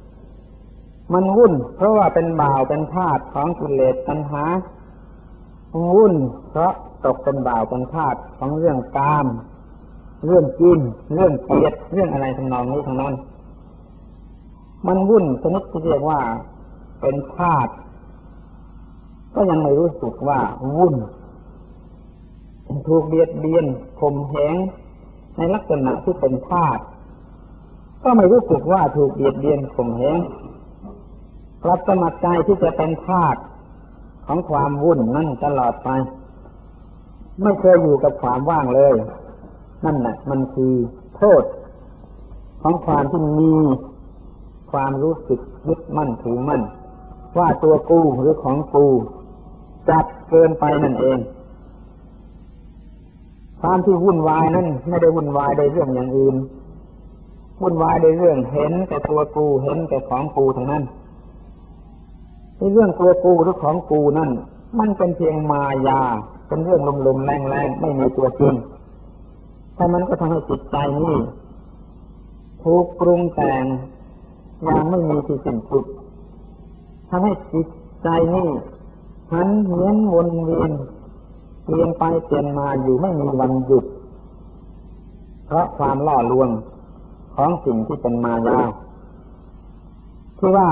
มันวุ่นเพราะว่าเป็นบ่าวเป็นทาสของกิเลสตัณหาวุ่นเพราะตกเป็นบ่าวเป็นทาสของเรื่องกามเรื่องกินเรื่องเกลียดเรื่องอะไรทำนองนี้ทั้งนั้นมันวุ่นชนิดที่เรียกว่าเป็นทาสก็ยังไม่รู้สึกว่าวุ่นถูกเบียดเบียนข่มเหงในลักษณะที่เป็นทาสก็ไม่รู้สึกว่าถูกเบียดเบียนข่มเหงกลับสมัครใจที่จะเป็นทาสของความวุ่นนั่นตลอดไปไม่เคยอยู่กับความว่างเลยนั่นแหละมันคือโทษของความที่มีความรู้สึกยึดมั่นถือมั่นว่าตัวกูหรือของกูจัดเกินไปนั่นเองความที่วุ่นวายนั้นไม่ได้วุ่นวายในเรื่องอย่างอื่นวุ่นวายในเรื่องเห็นแต่ตัวกูเห็นแต่ของกูทั้งนั้นในเรื่องตัวกูหรือของกูนั่นมันเป็นเพียงมายาเป็นเรื่องลมๆแรงๆไม่มีตัวจริงแต่มันก็ทำให้จิตใจนี้ถูกปรุงแต่งอย่างไม่มีที่สิ้นสุดทำให้จิตใจนี้หันเหียนวนเวียนเปลี่ยนไปเปลี่ยนมาอยู่ไม่มีวันหยุดเพราะความล่อลวงของสิ่งที่เป็นมายาที่ว่า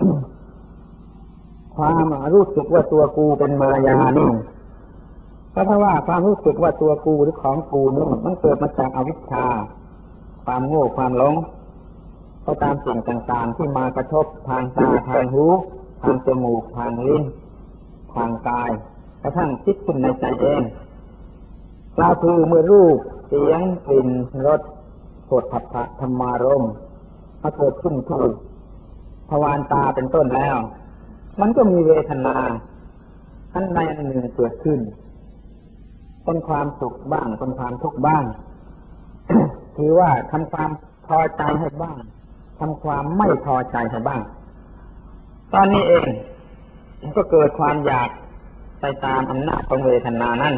ความรู้สึกว่าตัวกูเป็นมายานี่ก็เพราะว่าความรู้สึกว่าตัวกูหรือของกูนี่มันเกิดมาจากอวิชชาความโง่ความหลงก็ตามสิ่งต่างๆที่มากระทบทางตาทางหูทางจมูกทางลิ้นทางกายกระทั่งคิดขึ้นในใจเองกล่าวคือเมื่อรูปเสียงกลิ่นรสโผฏฐัพพะธรรมารมณ์มาเกิดขึ้นที่ทวารตาเป็นต้นแล้วมันก็มีเวทนาอันใดอันหนึ่งเกิดขึ้นเป็นความสุขบ้างเป็นความทุกข์บ้าง ถือว่าทำความพอใจให้บ้างทำความไม่พอใจให้บ้างตอนนี้เองก็เกิดความอยากไปตามอำนาจของเวทนานั้น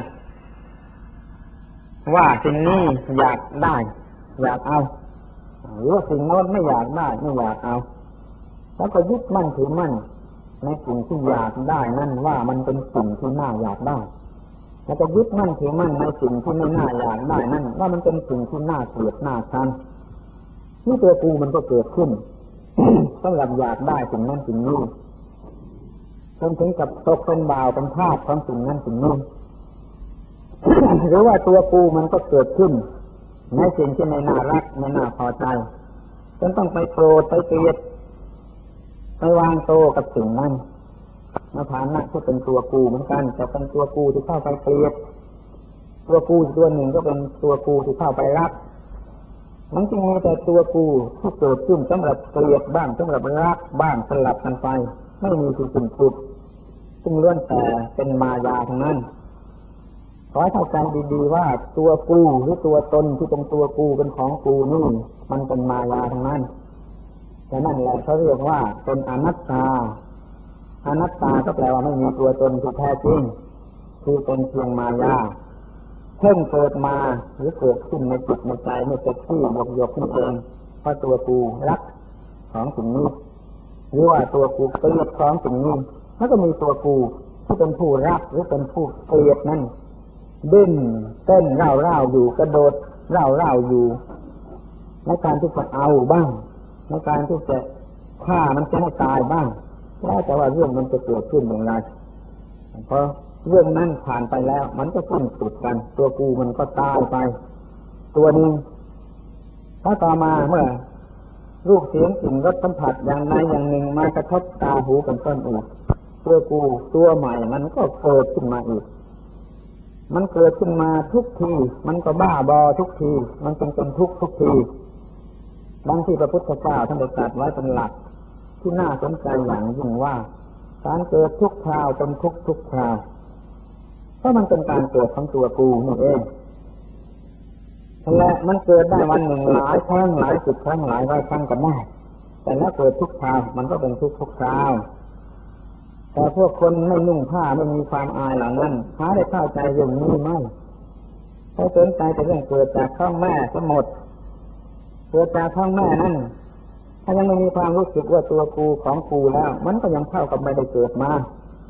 ว่าสิ่งนี้อยากได้อยากเอาหรือว่าสิ่งโน้นไม่อยากได้ไม่อยากเอาแล้วก็ยึดมั่นถือมั่นในสิ่งที่อยากได้นั่นว่ามันเป็นสิ่งที่น่าอยากได้แล้วก็ยึดมั่นถือมั่นในสิ่งที่ไม่น่าอยากได้นั่นว่ามันเป็นสิ่งที่น่าเกลียดน่าชังนี่ตัวกูมันก็เกิดขึ้น สำหรับอยากได้สิ่งนั้นสิ่งนี้จนถึงกับตกเป็นบ่าวเป็นทาสของสิ่งนั้นสิ่งนี้ หรือว่าตัวกูมันก็เกิดขึ้นในสิ่งที่ไม่น่ารักไม่น่าพอใจจนต้องไปโกรธไปเกลียดไปวางโตกับสิ่งนั้นในฐานะที่เป็นตัวกูเหมือนกันแต่เป็นตัวกูที่เข้าไปเกลียดตัวกูตัวหนึ่งก็เป็นตัวกูที่เข้าไปรักมันจึงมีแต่ตัวกูที่เกิดขึ้นสำหรับเกลียดบ้างสำหรับรักบ้างสลับกันไปไม่มีที่สิ้นสุดซึ่งล้วนแต่เป็นมายาทั้งนั้นขอให้เข้าใจดีๆว่าตัวกูหรือตัวตนที่เป็นตัวกูเป็นของกูนี่มันเป็นมายาทั้งนั้นแต่นั่นแหละเขาเรียกว่าเป็นอนัตตาอนัตตาก็แปลว่าไม่มีตัวตนที่แท้จริงคือเป็นเพียงมายาเพิ่งเกิดมาหรือเกิดขึ้นในจิตในใจไม่เกิดที่หยกขึ้นเองเพราะตัวกูรักของสิ่งนี้หรือว่าตัวกูเกลียดของสิ่งนี้แล้วก็มีตัวกูที่เป็นผู้รักหรือเป็นผู้เกลียดนั้นดิ้นเต้นเร่าอยู่กระโดดเร่าอยู่ในการที่จะเอาบ้างในการที่จะฆ่ามันจะให้ตายบ้างแล้วแต่ว่าเรื่องมันจะเกิดขึ้นอย่างไรเพราะเรื่องนั้นผ่านไปแล้วมันก็สิ้นสุดกันตัวกูมันก็ตายไปตัวหนึ่งถ้าต่อมาเมื่อรูปเสียงกลิ่นรสสัมผัสอย่างใดอย่างหนึ่งมากระทบตาหูเป็นต้นอีกตัวกูตัวใหม่มันก็เกิดขึ้นมาอีกมันเกิดขึ้นมาทุกทีมันก็บ้าบอทุกทีมันเป็นทุกทีบางที่พระพุทธเจ้าท่านได้ตรัสไว้เป็นหลักที่น่าสนใจอย่างยิ่งว่าการเกิดทุกคราวเป็นทุกคราวเพราะมันเป็นการเกิดของตัวกูนี่เองและมันเกิดได้วันหนึ่งหลายครั้งหลายสิบครั้งหลายร้อยครั้งกันได้แต่แล้วเกิดทุกคราวมันก็เป็นทุกคราวแต่พวกคนไม่นุ่งผ้าไม่มีความอายเหล่านั้นหาได้เข้าใจเรื่องนี้ไหมเขาสนใจแต่เรื่องเกิดจากท้องแม่ทั้งหมดเกิดจากท้องแม่นั่นถ้ายังไม่มีความรู้สึกว่าตัวกูของกูแล้วมันก็ยังเท่ากับไม่ได้เกิดมา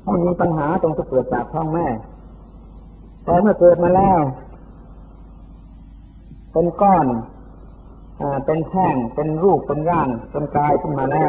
ไม่มีปัญหาตรงที่เกิดจากท้องแม่แต่เมื่อเกิดมาแล้วเป็นก้อนเป็นแท่งเป็นรูปเป็นร่างเป็นกายขึ้นมาแล้ว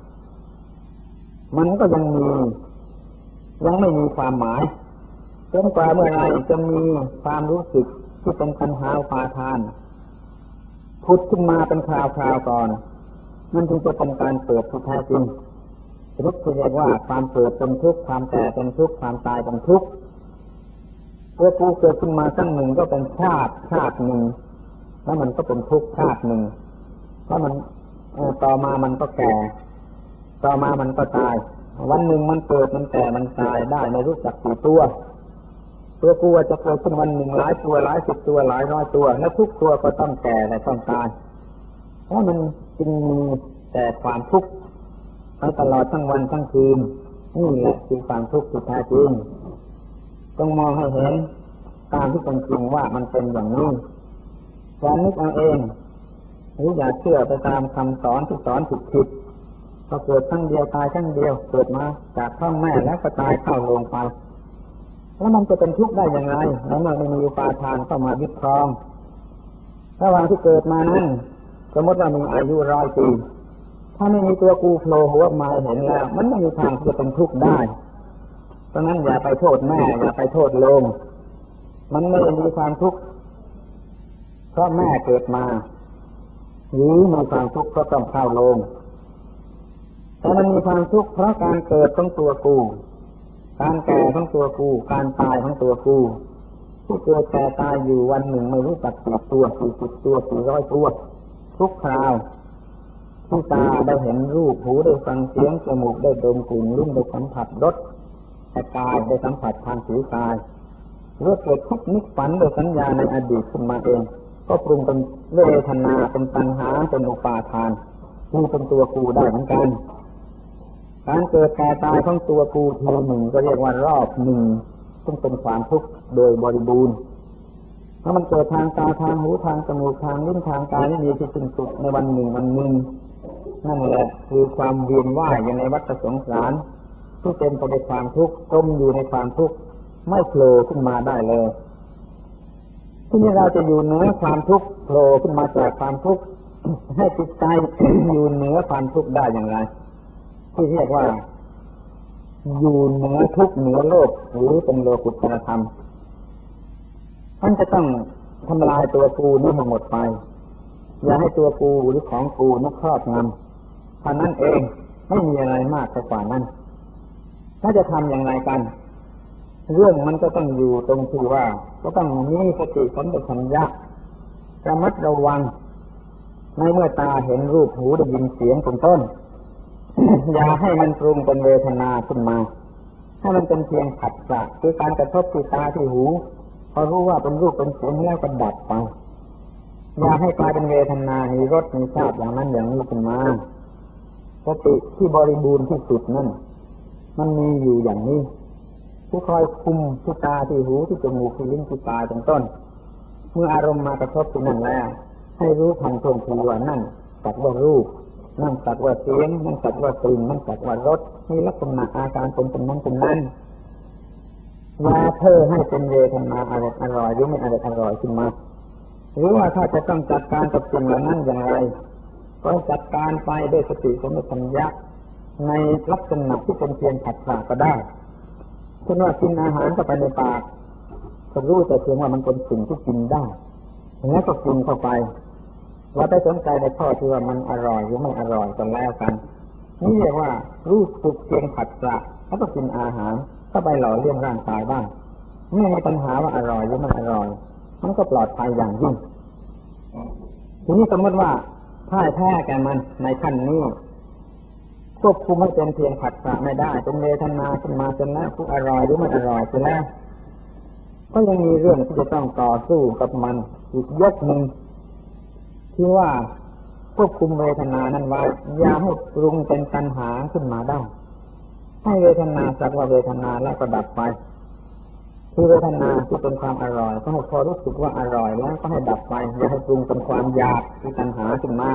มันก็ยังไม่มีความหมายจนกว่าเมื่อไรจะมีความรู้สึกที่เป็นปัญหาอุปาทานผุดขึ้นมาเป็นคราวๆก่อนมันจึงจะเป็นการเกิดที่แท้จริงทุกข์ที่เรียกว่าความเกิดเป็นทุกข์ความแก่เป็นทุกข์ความตายเป็นทุกข์ตัวกูเกิดขึ้นมาครั้งหนึ่งก็เป็นชาติหนึ่งแล้วมันก็เป็นทุกข์ชาติหนึ่งแล้วมันต่อมามันก็แก่ต่อมามันก็ตายวันหนึ่งมันเกิดมันแก่มันตายได้ไม่รู้จักกี่ตัวกูจะเกิดขึ้นวันหนึ่งหลายตัวหลายสิบตัวหลายร้อยตัวและทุกตัวก็ต้องแก่และต้องตายเพราะมันจึงมีแต่ความทุกข์ตลอดทั้งวันทั้งคืนนี่แหละคือความทุกข์ที่แท้จริงต้องมองให้เห็นตามที่เป็นจริงว่ามันเป็นอย่างนี้อย่านึกเอาเองหรืออย่าเชื่อไปตามคำสอนที่สอนผิดก็เกิดครั้งเดียวตายครั้งเดียวเกิดมาจากท้องแม่แล้วก็ตายเข้าโรงไปแล้วมันจะเป็นทุกข์ได้อย่างไรเมื่อไม่มีอุปาทานเข้ามายึดครองระหว่างที่เกิดมานั้นสมมติว่ามีอายุ100 ปีถ้าไม่มีตัวกูโผล่หัวมาเห็นแล้วมันไม่มีทางที่จะเป็นทุกข์ได้เพราะนั้นอย่าไปโทษแม่อย่าไปโทษโลงมันไม่มีความทุกข์เพราะแม่เกิดมาหรือมีความทุกข์เพราะต้องเข้าโรงแต่มันมีความทุกข์เพราะการเกิดของตัวกูการแก่ของตัวกูการตายของตัวกูที่เกิดแก่ตายอยู่วันหนึ่งไม่รู้จักกี่ตัว40 ตัว400 ตัวทุกคราวที่ตาได้เห็นรูปหูได้ฟังเสียงจมูกได้ดมกลิ่นลิ้นได้สัมผัสรสแต่กายได้สัมผัสทางผิวกายเมื่อเกิดทุกข์นึกฝันโดยสัญญาในอดีตขึ้นมาเองก็ปรุงเป็นเวทนาเป็นตัณหาเป็นอุปาทานนี่เป็นตัวกูได้เหมือนกันการเกิดแก่ตายของตัวกูทีหนึ่งก็เรียกว่ารอบหนึ่งซึ่งเป็นความทุกข์โดยบริบูรณ์ถ้ามันเกิดทางตาทางหูทางจมูกทางลิ้นทางกายไม่มีที่สิ้นสุดในวันหนึ่งนั่นแหละคือความเวียนว่ายอยู่ในวัฏสงสารที่เป็นไปด้วยความทุกข์จมอยู่ในความทุกข์ไม่โผล่ขึ้นมาได้เลยที่นี่เราจะอยู่เหนือความทุกข์โผล่ขึ้นมาจากความทุกข์ให้จิตใจ อยู่เหนือความทุกข์ได้อย่างไรที่เรียกว่าอยู่เหนือทุกข์เหนือโลกหรือเป็นโลกุตตรธรรมท่านจะต้องทำลายตัวกูนี้ให้หมดไปอย่าให้ตัวกูหรือของกูนี้ครอบงำท่านั้นเองไม่มีอะไรมากกว่านั้นถ้าจะทำอย่างไรกันเรื่องมันก็ต้องอยู่ตรงที่ว่าก็ต้องมีสติสัมปชัญญะระมัดระวังในเมื่อตาเห็นรูปหูได้ยินเสียงเป็นต้น อย่าให้มันปรุงเป็นเวทนาขึ้นมาให้มันเป็นเพียงผัสสะคือการกระทบที่ตาที่หูพอรู้ว่าเป็นรูปเป็นเสียงแล้วก็ดับไปอย่าให้กลายเป็นเวทนามีรสมีชาติอย่างนั้นอย่างนี้ขึ้นมาสติที่บริบูรณ์ที่สุดนั่นมันมีอยู่อย่างนี้ผู้คอยคุมที่ตาที่หูที่จมูกที่ลิ้นที่กายเป็นต้นเมื่ออารมณ์มากระทบที่นั่นแล้วให้รู้ทันท่วงทีว่านั่นสักว่ารูปนั่นสักว่าเสียงนั่นสักว่ากลิ่นนั่นสักว่ารสมีลักษณะอาการเป็นนั้นอย่าเพ้อให้เป็นเวทนาอร่อยหรือไม่อร่อยขึ้นมาหรือว่าถ้าจะต้องจัดการกับสิ่งเหล่านั้นอย่างไรก็จัดการไปด้วยสติสัมปชัญญะในลักษณะที่เป็นเพียงผัสสะก็ได้เช่นว่ากินอาหารเข้าไปในปากก็รู้แต่เพียงว่ามันเป็นสิ่งที่กินได้แล้วก็กินเข้าไปเราไปสนใจในข้อที่ว่ามันอร่อยหรือไม่อร่อยกันแล้วกันนี่เรียกว่ารู้สึกเพียงผัสสะแล้วก็กินอาหารเข้าไปหล่อเลี้ยงร่างกายบ้างไม่มีปัญหาว่าอร่อยหรือไม่อร่อยมันก็ปลอดภัยอย่างยิ่งทีนี้สมมติว่าพ่ายแพ้แก่มันในขั้นนี้ควบคุมให้เป็นเพียงผัสสะไม่ได้เป็นเวทนาขึ้นมาจนแล้วผู้อร่อยหรือไม่อร่อยจนแล้วก็ยังมีเรื่องที่จะต้องต่อสู้กับมันอีกยกหนึ่งที่ว่าควบคุมเวทนานั้นไว้อย่าให้ปรุงเป็นตัณหาขึ้นมาได้ให้เวทนาสักว่าเวทนาแล้วก็ดับไปคือเวทนาที่เป็นความอร่อยก็ให้พอรู้สึกว่าอร่อยแล้วก็ให้ดับไปอย่าให้ปรุงเป็นความอยากที่ตัณหาขึ้นมา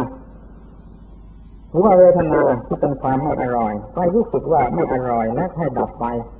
หรือว่าเวทนาที่เป็นความไม่อร่อยก็ให้รู้สึกว่าไม่อร่อยและให้ดับไป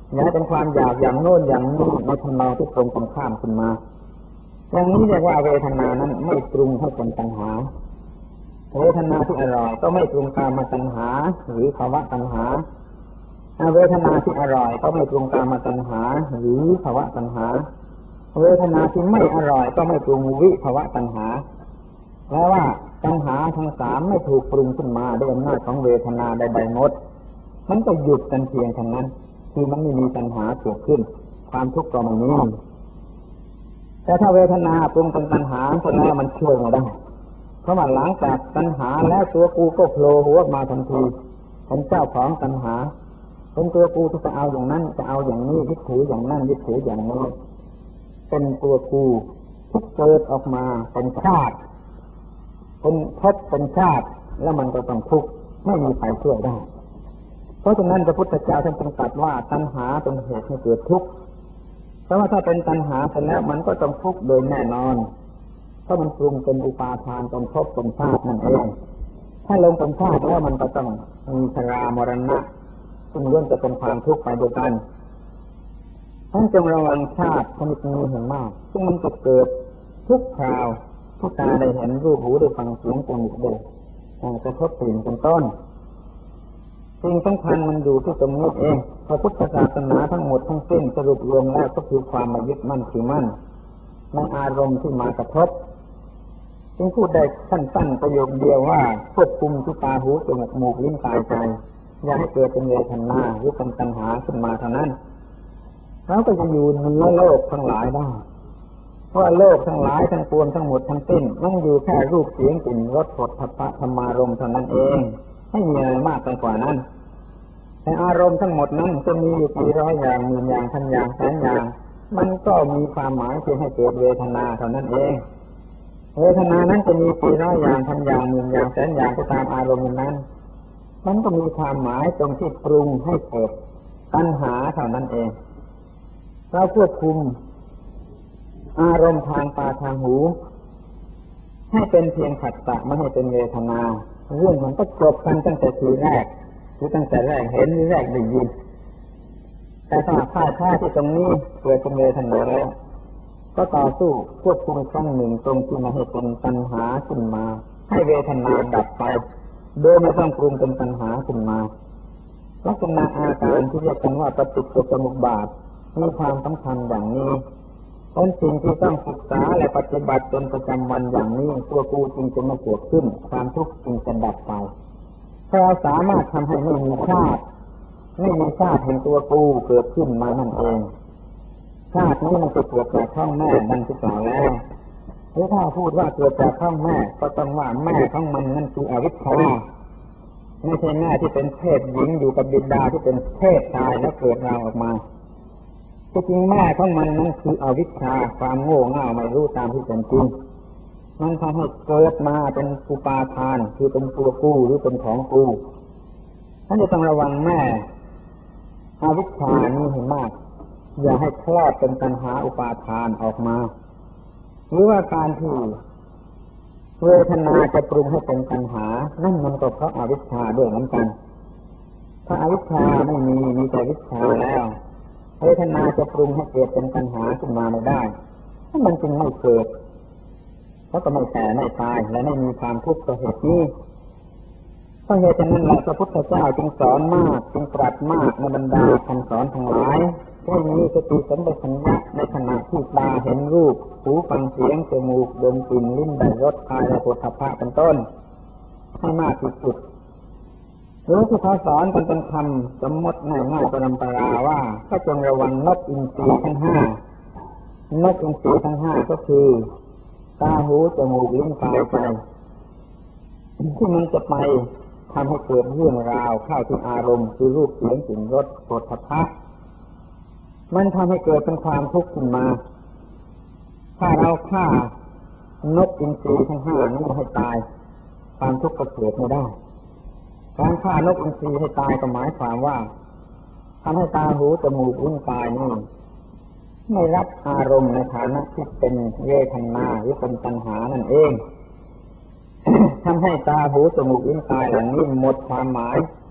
อย่าเป็นความอยากอย่างโน้นอย่างนี้ในทำนองที่ตรงกันข้ามขึ้นมาอย่างนี้เรียกว่าเวทนานั้นไม่ปรุงให้เป็นตัณหาเวทนาที่อร่อยก็ไม่ปรุงกามตัณหาหรือภวตัณหาเวทนาที่อร่อยก็ไม่ปรุงกามตัณหาหรือภวตัณหาเวทนาที่ไม่อร่อยก็ไม่ปรุงวิภวตัณหาแปลว่าตัณหาทั้งสามไม่ถูกปรุงขึ้นมาด้วยอำนาจของเวทนาใดๆหมดมันก็หยุดกันเพียงเท่านั้นคือมันไม่มีตัณหาเกิดขึ้นความทุกข์ก็ไม่มีแต่ถ้าเวทนาปรุงเป็นตัณหาเสร็จแล้วมันช่วยไม่ได้เพราะว่าหลังจากตัณหาแล้วตัวกูก็โผล่หัวมาทันทีเป็นเจ้าของตัณหาเป็นตัวกูที่จะเอาอย่างนั้นจะเอาอย่างนี้ยึดถืออย่างนั้นยึดถืออย่างนี้เป็นตัวกูที่เกิดออกมาเป็นชาติเป็นภพเป็นชาติแล้วมันก็ต้องทุกข์ไม่มีใครช่วยได้เพราะฉะนั้นพระพุทธเจ้าท่านจึงตรัสว่าตัณหาเป็นเหตุให้เกิดทุกข์เพราะว่าถ้าเป็นตัณหาเสร็จแล้วมันก็ต้องทุกข์โดยแน่นอนเพราะมันปรุงเป็นอุปาทานเป็นภพเป็นชาตินั่นเองถ้าลงเป็นชาติแล้วมันก็ต้องมีชรามรณะซึ่งล้วนจะเป็นความทุกข์ไปด้วยกันท่านจงระวังชาติชนิดนี้ให้มากซึ่งมันจะเกิดทุกคราวทุกตาได้เห็นรูปหูได้ฟังเสียงจมูกได้กระทบกลิ่นเป็นต้นสิ่งสำคัญมันอยู่ที่ตรงนี้เองพระพุทธศาสนาทั้งหมดทั้งสิ้นสรุปรวมแล้วก็คือความมายึดมั่นถือมั่นในอารมณ์ที่มากระทบจึงพูดได้สั้นๆประโยคเดียวว่าควบคุมที่ตาหูจมูกลิ้นกายใจอย่าให้เกิดเป็นเวทนาหรือเป็นตัณหาขึ้นมาเท่านั้นเราก็จะอยู่เหนือโลกทั้งหลายได้เพราะโลกทั้งหลายทั้งปวงทั้งหมดทั้งสิ้นมันอยู่แค่รูปเสียงกลิ่นรสโผฏฐัพพะธรรมารมณ์เท่านั้นเองไม่มีอะไรมากไปกว่านั้นแต่อารมณ์ทั้งหมดนั้นจะมีอยู่กี่ร้อยอย่างหมื่นอย่างพันอย่างแสนอย่างมันก็มีความหมายเพียงให้เกิดเวทนาเท่านั้นเองเวทนานั้นจะมีกี่ร้อยอย่างพันอย่างหมื่นอย่างแสนอย่างก็ตามอารมณ์นั้นมันก็มีความหมายตรงที่ปรุงให้เกิดตัณหาเท่านั้นเองเราควบคุมอารมณ์ทางตาทางหูให้เป็นเพียงผัสสะไม่ให้เป็นเวทนาเรื่องมันก็จบกันตั้งแต่ทีแรกหรือตั้งแต่แรกเห็นหรือแรกได้ยินแต่ถ้าพ่ายแพ้ที่ตรงนี้เกิดเป็นเวทนาแล้วก็ต่อสู้ควบคุมครั้งหนึ่งตรงที่มาให้เป็นตัณหาขึ้นมาให้เวทนาดับไปโดยไม่ต้องปรุงเป็นตัณหาขึ้นมาลักษณะอาการที่เรียกกันว่าปฏิจจสมุปบาทมีความสำคัญอย่างนี้เป็นสิ่งที่ต้องศึกษาและปฏิบัติเป็นประจำวันอย่างนี้ตัวกูจึงจะไม่เกิดขึ้นความทุกข์จึงจะดับไปถ้าเราสามารถทำให้ไม่มีชาติแห่งตัวกูเกิดขึ้นมานั่นเองชาตินี้มันจะเกิดจากท้องแม่ดังที่กล่าวแล้วหรือถ้าพูดว่าเกิดจากท้องแม่ก็ต้องว่าแม่ของมันนั่นคืออวิชชาไม่ใช่แม่ที่เป็นเพศหญิงอยู่กับบิดาที่เป็นเพศชายแล้วเกิดเราออกมาที่จริงแม่ของมันนั่นคืออวิชชาความโง่เง่าไม่รู้ตามที่เป็นจริงมันทำให้เกิดมาเป็นอุปาทานคือเป็นตัวกูหรือเป็นของกูท่านจะต้องระวังแม่อวิชชานี้ให้มากอย่าให้คลอดเป็นปัญหาอุปาทานออกมาหรือว่าการที่เวทนาจะปรุงให้เป็นปัญหานั่นมันก็เพราะอวิชชาด้วยเหมือนกันถ้าอวิชชาไม่มีแต่วิชชาแล้วเวทนาจะปรุงให้เกิดเป็นปัญหาขึ้นมาไม่ได้ถ้ามันจึงไม่เกิดแล้วก็ไม่แก่ไม่ตายและไม่มีความทุกข์ต่อเหตุนี้เพราะเหตุฉะนั้นแหละพระพุทธเจ้าจึงสอนมากจึงตรัสมากในบรรดาคำสอนทั้งหลายให้มีสติสัมปชัญญะในขณะที่ตาเห็นรูปหูฟังเสียงจมูกดมกลิ่นลิ้นได้รสกายและโผฏฐัพพะเป็นต้นให้มากที่สุดหรือที่เขาสอนกันเป็นคำสมมติง่ายๆปรำปราว่าก็จงระวังนกอินทรีทั้งห้านกอินทรีทั้งห้าก็คือตาหูจมูกลิ้นกายใจที่มันจะไปทำให้เกิดเรื่องราวเข้าถึงอารมณ์คือรูปเสียงกลิ่นรสโผฏฐัพพะมันทำให้เกิดเป็นความทุกข์ขึ้นมาถ้าเราฆ่านกอินทรีทั้งห้านี้ให้ตายความทุกข์ก็เกิดไม่ได้การฆ่านกอินทรีให้ตายก็หมายความว่าทำให้ตาหูจมูกลิ้นกายนี้ไม่รับอารมณ์ในฐานะที่เป็นเวทนาหรือเป็นตัณหานั่นเอง ทำให้ตาหูจมูกลิ้นกายเหล่านี้หมดความหมาย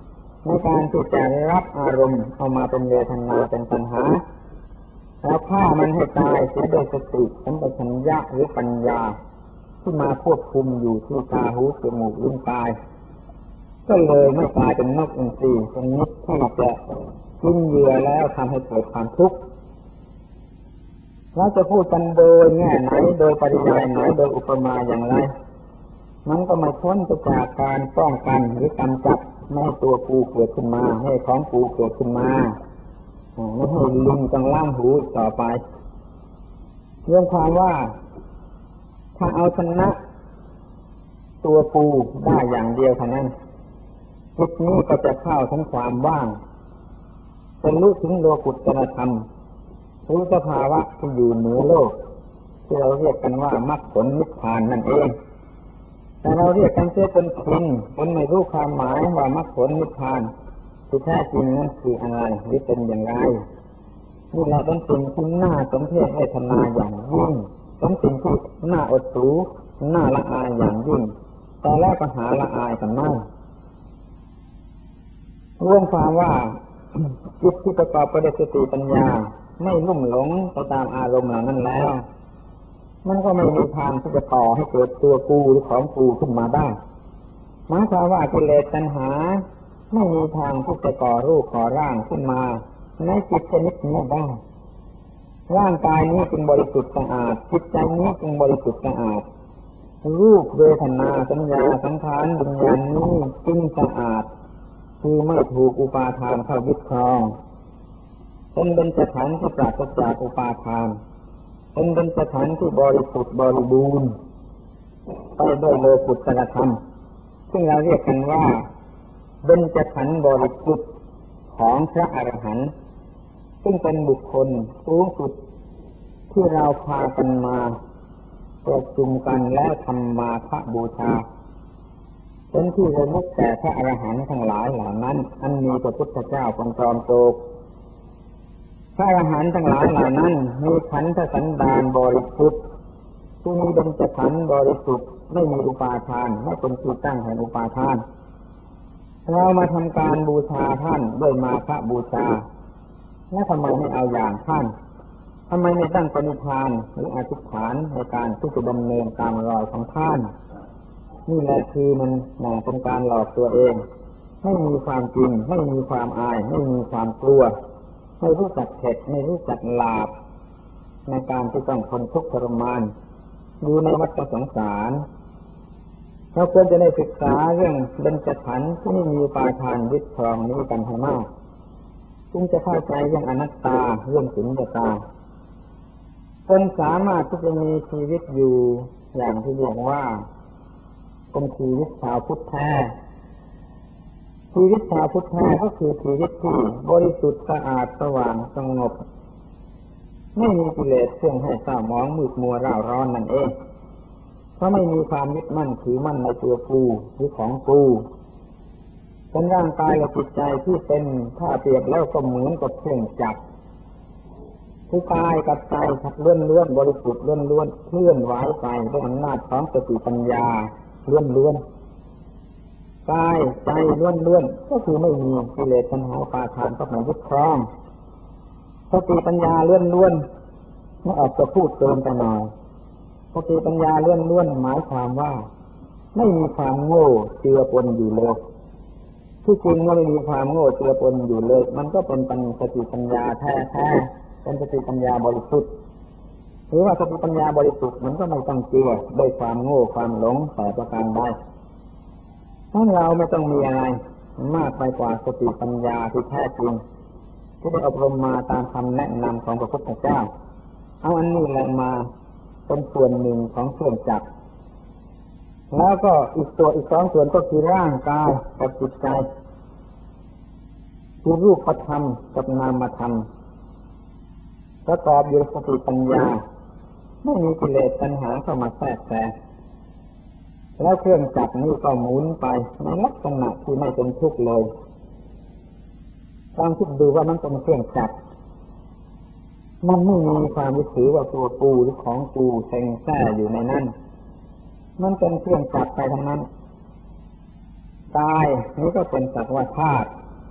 ในการที่จะรับอารมณ์เอามาเป็นเวทนาเป็นตัณหาแล้วฆ่ามันให้ตายเสียโดยสติสัมปชัญญะหรือปัญญาที่มาควบคุมอยู่ที่ตาหูจมูกลิ้นกายก็เลยไม่กลายเป็นนกอินทรีชนิดที่จะกินเหยื่อแล้วทำให้เกิดความทุกข์เราจะพูดกันโดยแง่ไหนโดยปริยายไหนโดยอุปมาอย่างไรมันก็ไม่พ้นจากการป้องกันหรือกำจัดไม่ให้ตัวกูเกิดขึ้นมาให้ของกูเกิดขึ้นมาไม่ให้ลิงต้องล่างหูต่อไปเรื่องความว่าถ้าเอาชนะตัวกูได้อย่างเดียวเท่านั้นจิตนี้ก็จะเข้าถึงความว่างจะรู้ถึงโลกุตตรธรรมรู้สภาวะที่อยู่เหนือโลกที่เราเรียกกันว่ามรรคผลนิพพานนั่นเองแต่เราเรียกกันเสียเป็นพินมันไม่รู้ความหมายว่ามรรคผลนิพพานที่แท้จริงนั้นคืออะไรหรือเป็นอย่างไรนี่แหละเป็นสิ่งที่น่าสมเพชเวทนาอย่างยิ่งเป็นสิ่งที่น่าอดสูน่าละอายอย่างยิ่งแต่แล้วก็หาละอายกันไม่รวมความว่าจิตที่ประกอบไปด้วยสติปัญญาไม่ลุ่มหลงไปตามอารมณ์เหล่านั้นแล้วมันก็ไม่มีทางที่จะต่อให้เกิดตัวกูหรือของกูขึ้นมาได้หมายความว่ากิเลสตัณหาไม่มีทางที่จะก่อรูปก่อร่างขึ้นมาในจิตชนิดนี้ได้ร่างกายนี้จึงบริสุทธิ์สะอาดจิตใจนี้จึงบริสุทธิ์สะอาดรูปเวทนาสัญญาสังขารวิญญาณนี้จึงสะอาดคือไม่ถูกอุปาทานเข้ายึดครองเป็นเบญจขันธ์ที่ปราศจากอุปาทานเป็นเบญจขันธ์ที่บริสุทธิ์บริบูรณ์ไปด้วยโลกุตตรธรรมซึ่งเราเรียกกันว่าเบญจขันธ์บริสุทธิ์ของพระอรหันต์ซึ่งเป็นบุคคลสูงสุดที่เราพากันมาประชุมกันแล้วทำมาฆบูชาเป็นที่ระลึกแต่พระอรหันต์ทั้งหลายเหล่านั้นอันมีพระพุทธเจ้าทรงจอมโศกพระอรหันต์ทั้งหลายเหล่านั้นมีขันธสันดานบริสุทธิ์ที่มีเบญจขันธ์บริสุทธิ์ไม่มีอุปาทานไม่เป็นที่ตั้งแห่งอุปาทานเรามาทำการบูชาท่านด้วยมาฆบูชาและทำไมไม่เอาอย่างท่านทำไมไม่ตั้งปณิธานหรืออธิษฐานในการที่จะดำเนินตามรอยของท่านนี่แหละคือมันเป็นการหลอกตัวเองไม่มีความจริงไม่มีความอายไม่มีความกลัวไม่รู้จักเข็ดไม่รู้จักหลาบในการที่ต้องทนทุกข์ทรมานอยู่ในวัฏสงสารเราควรจะได้ศึกษาเรื่องเบญจขันธ์ที่ไม่มีอุปาทานยึดครองนี้กันให้มากจึงจะเข้าใจเรื่องอนัตตาเรื่องสุญญตาคนสามารถที่จะมีชีวิตอยู่อย่างที่เรียกว่าเป็นชีวิตชาวพุทธแท้ชีวิตชาวพุทธแท้ก็คือชีวิตที่บริสุทธิ์สะอาดสว่างสงบไม่มีกิเลสเครื่องให้เศร้าหมองมืดมัวร่าร้อนนั่นเองเพราะไม่มีความยึดมั่นถือมั่นในตัวกูหรือของกูเป็นร่างกายและจิตใจที่เป็นถ้าเปรียบแล้วก็เหมือนกับเครื่องจักรคือกายกับใจล้วนๆบริสุทธิ์ล้วนๆเคลื่อนไหวไปด้วยอำนาจของสติปัญญาล้วนๆกายใจล้วนๆก็คือไม่มีกิเลสตัณหาอุปาทานเข้ามายึดครองสติปัญญาล้วนๆไม่ออกจะพูดเกินไปหน่อยสติปัญญาล้วนๆหมายความว่าไม่มีความโง่เจือปนอยู่เลยที่จริงว่าไม่มีความโง่เจือปนอยู่เลยมันก็เป็นสติปัญญาแท้ๆเป็นสติปัญญาบริสุทธิ์หรือว่าสติปัญญาบริสุทธิ์มันก็ไม่ต้องเจือด้วยความโง่ความหลงแต่ประการใดถ้าเราไม่ต้องมีอะไรมากไปกว่าสติปัญญาที่แท้จริงที่ได้อบรมมาตามคำแนะนำของพระพุทธเจ้าเอาอันนี้แหละมาเป็นส่วนหนึ่งของเครื่องจักรแล้วก็อีกสองส่วนก็คือร่างกายกับจิตใจคือรูปธรรมกับนามธรรมประกอบอยู่สติปัญญาไม่มีกิเลสตัณหาเข้ามาแทรกแซงแล้วเครื่องจักรนี้ก็หมุนไปในลักษณะที่ไม่เป็นทุกข์เลยลองคิดดูว่ามันเป็นเครื่องจักรมันไม่มีความยึดถือว่าตัวกูหรือของกูแทงแท้อยู่ในนั้นมันเป็นเครื่องจักรไปทั้งนั้นกายนี้ก็เป็นสักว่าธาตุ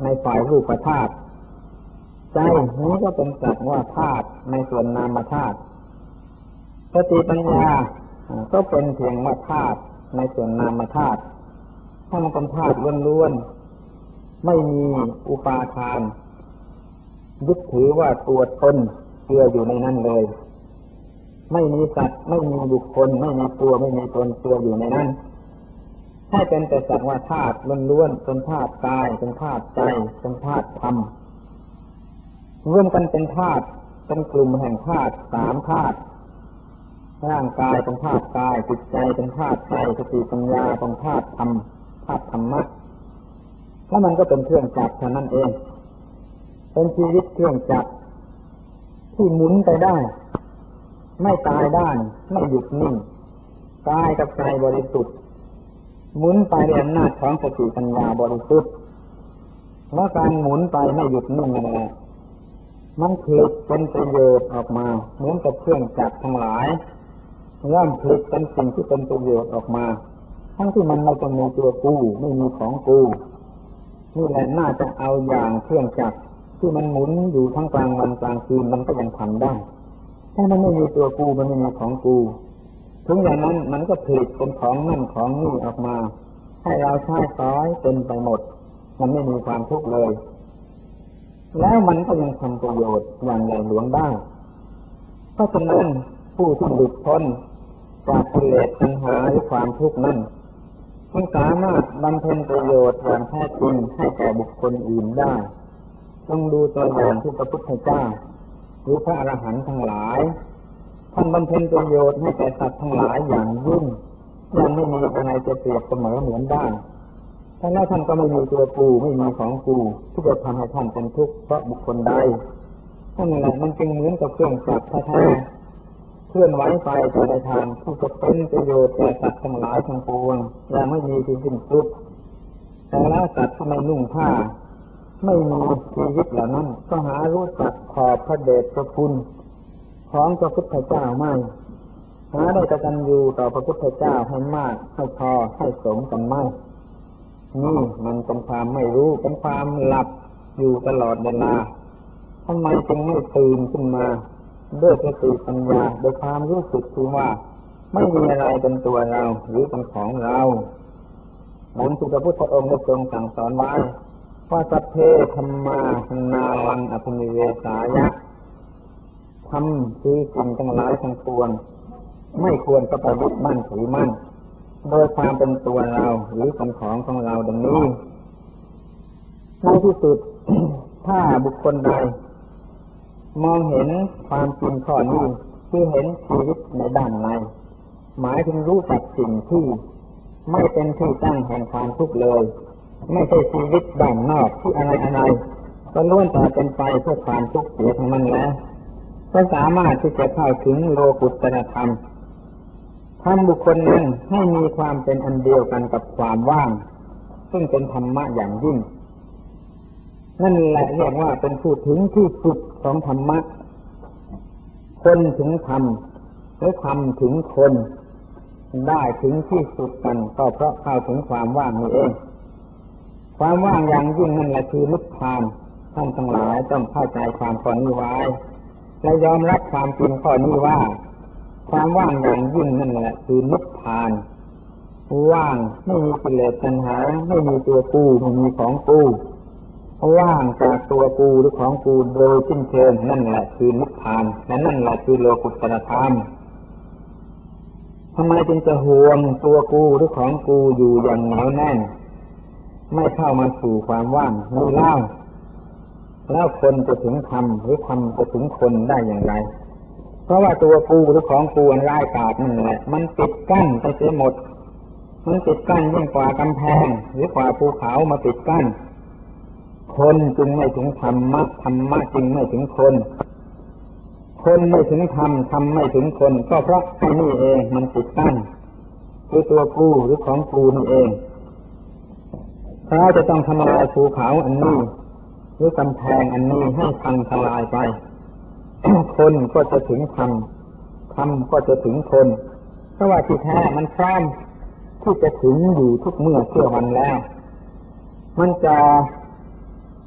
ในฝ่ายรูปธาตุใจนี้ก็เป็นสักว่าธาตุในส่วนนามธาตุสติปัญญาก็เป็นเพียงว่าธาตุในส่วนนามธาตุถ้ามันเป็นธาตุล้วนๆไม่มีอุปาทานยึดถือว่าตัวตนเชื่ออยู่ในนั้นเลยไม่มีสัตว์ไม่มีบุคคลไม่มีตัวไม่มีตนเชื่ออยู่ในนั้นให้เป็นแต่สักว่าธาตุล้วนๆเป็นธาตุกายเป็นธาตุใจเป็นธาตุธรรมรวมกันเป็นธาตุเป็นกลุ่มแห่งธาตุสามธาตุร่างกายเป็นธาตุกายจิตใจเป็นธาตุใจสติปัญญาเป็นธาตุธรรมธาตุธรรมะแล้วมันก็เป็นเครื่องจักรเท่านั้นเองเป็นชีวิตเครื่องจักรที่หมุนไปได้ไม่ตายด้านไม่หยุดนิ่งกายกับใจบริสุทธิ์หมุนไปด้วยอำนาจของสติปัญญาบริสุทธิ์แล้วการหมุนไปไม่หยุดนิ่งนั่นแหละมันผลิตเป็นประโยชน์ออกมาเหมือนกับเครื่องจักรทั้งหลายย่อมผลิตเป็นสิ่งที่เป็นประโยชน์ออกมาทั้งที่มันไม่ต้องมีตัวกูไม่มีของกูนี่แหละน่าจะเอาอย่างเครื่องจักรที่มันหมุนอยู่ทั้งกลางวันกลางคืนมันก็ยังทำได้ถ้ามันไม่มีตัวกูมันไม่มีของกูถึงอย่างนั้นมันก็ผลิตเป็นของนั่นของนี่ออกมาให้เราใช้สอยเป็นไปหมดมันไม่มีความทุกข์เลยแล้วมันก็ยังทำประโยชน์อย่างใหญ่หลวงได้เพราะฉะนั้นผู้ที่หลุดพ้นจากกิเลสตัณหาหรือความทุกข์นั้นจึงสามารถบำเพ็ญประโยชน์อย่างแท้จริงให้แก่บุคคลอื่นได้ต้องดูตัวอย่างที่พระพุทธเจ้าหรือพระอรหันต์ทั้งหลายท่านบำเพ็ญประโยชน์ให้แก่สัตว์ทั้งหลายอย่างยิ่งยังไม่มีอะไรจะเปรียบเสมอเหมือนได้แต่แล้วท่านก็ไม่มีตัวกูไม่มีของกูที่จะทำให้ท่านเป็นทุกข์เพราะบุคคลใดนั่นแหละมันจึงเหมือนกับเครื่องจักรแท้ๆเคลื่อนไหวไปในทางที่จะเป็นประโยชน์แก่สัตว์ทั้งหลายทั้งปวงและไม่มีที่สิ้นสุดแต่แล้วสัตว์ที่ไม่นุ่งผ้าไม่มีชีวิตเหล่านั้นก็หารู้จักขอบพระเดชพระคุณของพระพุทธเจ้าไม่หาได้กตัญญูต่อพระพุทธเจ้าให้มากให้พอให้สมกันไม่นี่มันเป็นความไม่รู้เป็นความหลับอยู่ตลอดเวลาทำไมจึงไม่ตื่นขึ้นมาด้วยสติปัญญาโดยความรู้สึกที่ว่าไม่มีอะไรเป็นตัวเราหรือเป็นของเราเหมือนที่พระพุทธองค์ได้ทรงสั่งสอนไว้ว่าสัพเพธัมมานารังอภินิเวสายะธรรมคือสิ่งทั้งหลายทั้งปวงไม่ควรจะไปยึดมั่นถือมั่นโดยความเป็นตัวเราหรือเป็นของเราดังนี้ในที่สุด ถ้าบุคคลใดมองเห็นความจริงข้อนี้คือเห็นชีวิตในด้านในหมายถึงรู้จักสิ่งที่ไม่เป็นที่ตั้งแห่งความทุกข์เลยไม่ใช่ชีวิตด้านนอกที่อะไรก็ล้วนแต่เป็นไปเพื่อความทุกข์เสียทั้งนั้นแล้วก็สามารถที่จะเข้าถึงโลกุตตรธรรมทำบุคคลนั้นให้มีความเป็นอันเดียวกันกับความว่างซึ่งเป็นธรรมะอย่างยิ่งนั่นแหละเรียกว่าเป็นผู้ถึงที่สุดของธรรมะคนถึงธรรมหรือธรรมถึงคนได้ถึงที่สุดกันก็เพราะเข้าถึงความว่างนี่เองความว่างอย่างยิ่งนั่นแหละคือนิพพานท่านทั้งหลายต้องเข้าใจความข้อนี้ไว้และยอมรับความจริงข้อนี้ว่าความว่างอย่างยิ่งนั่นแหละคือนิพพานว่างไม่มีกิเลสตัณหาไม่มีตัวกูไม่มีของกูว่างจากตัวกูหรือของกูโดยสิ้นเชิงนั่นแหละคือนิพพานและนั่นแหละคือโลกุตตรธรรมทำไมจึงจะห่วงตัวกูหรือของกูอยู่อย่างเหนียวแน่นไม่เข้ามาสู่ความว่างนี่เล่าแล้วคนจะถึงธรรมหรือธรรมจะถึงคนได้อย่างไรเพราะว่าตัวกูหรือของกูอันร้ายกาจนั่นแหละมันปิดกั้นไปเสียหมดมันปิดกั้นยิ่งกว่ากำแพงหรือกว่าภูเขามาปิดกั้นคนจึงไม่ถึงธรรมะธรรมะจึงไม่ถึงคนคนไม่ถึงธรรมธรรมไม่ถึงคนก็เพราะไอ้นี่เองมันปิดกั้นคือตัวกูหรือของกูนี่เองเราจะต้องทำลายภูเขาอันนี้หรือกำแพงอันนี้ให้พังทลายไปคนก็จะถึงธรรมธรรมก็จะถึงคนเพราะว่าที่แท้มันพร้อมที่จะถึงอยู่ทุกเมื่อเชื่อวันแล้วมันจะ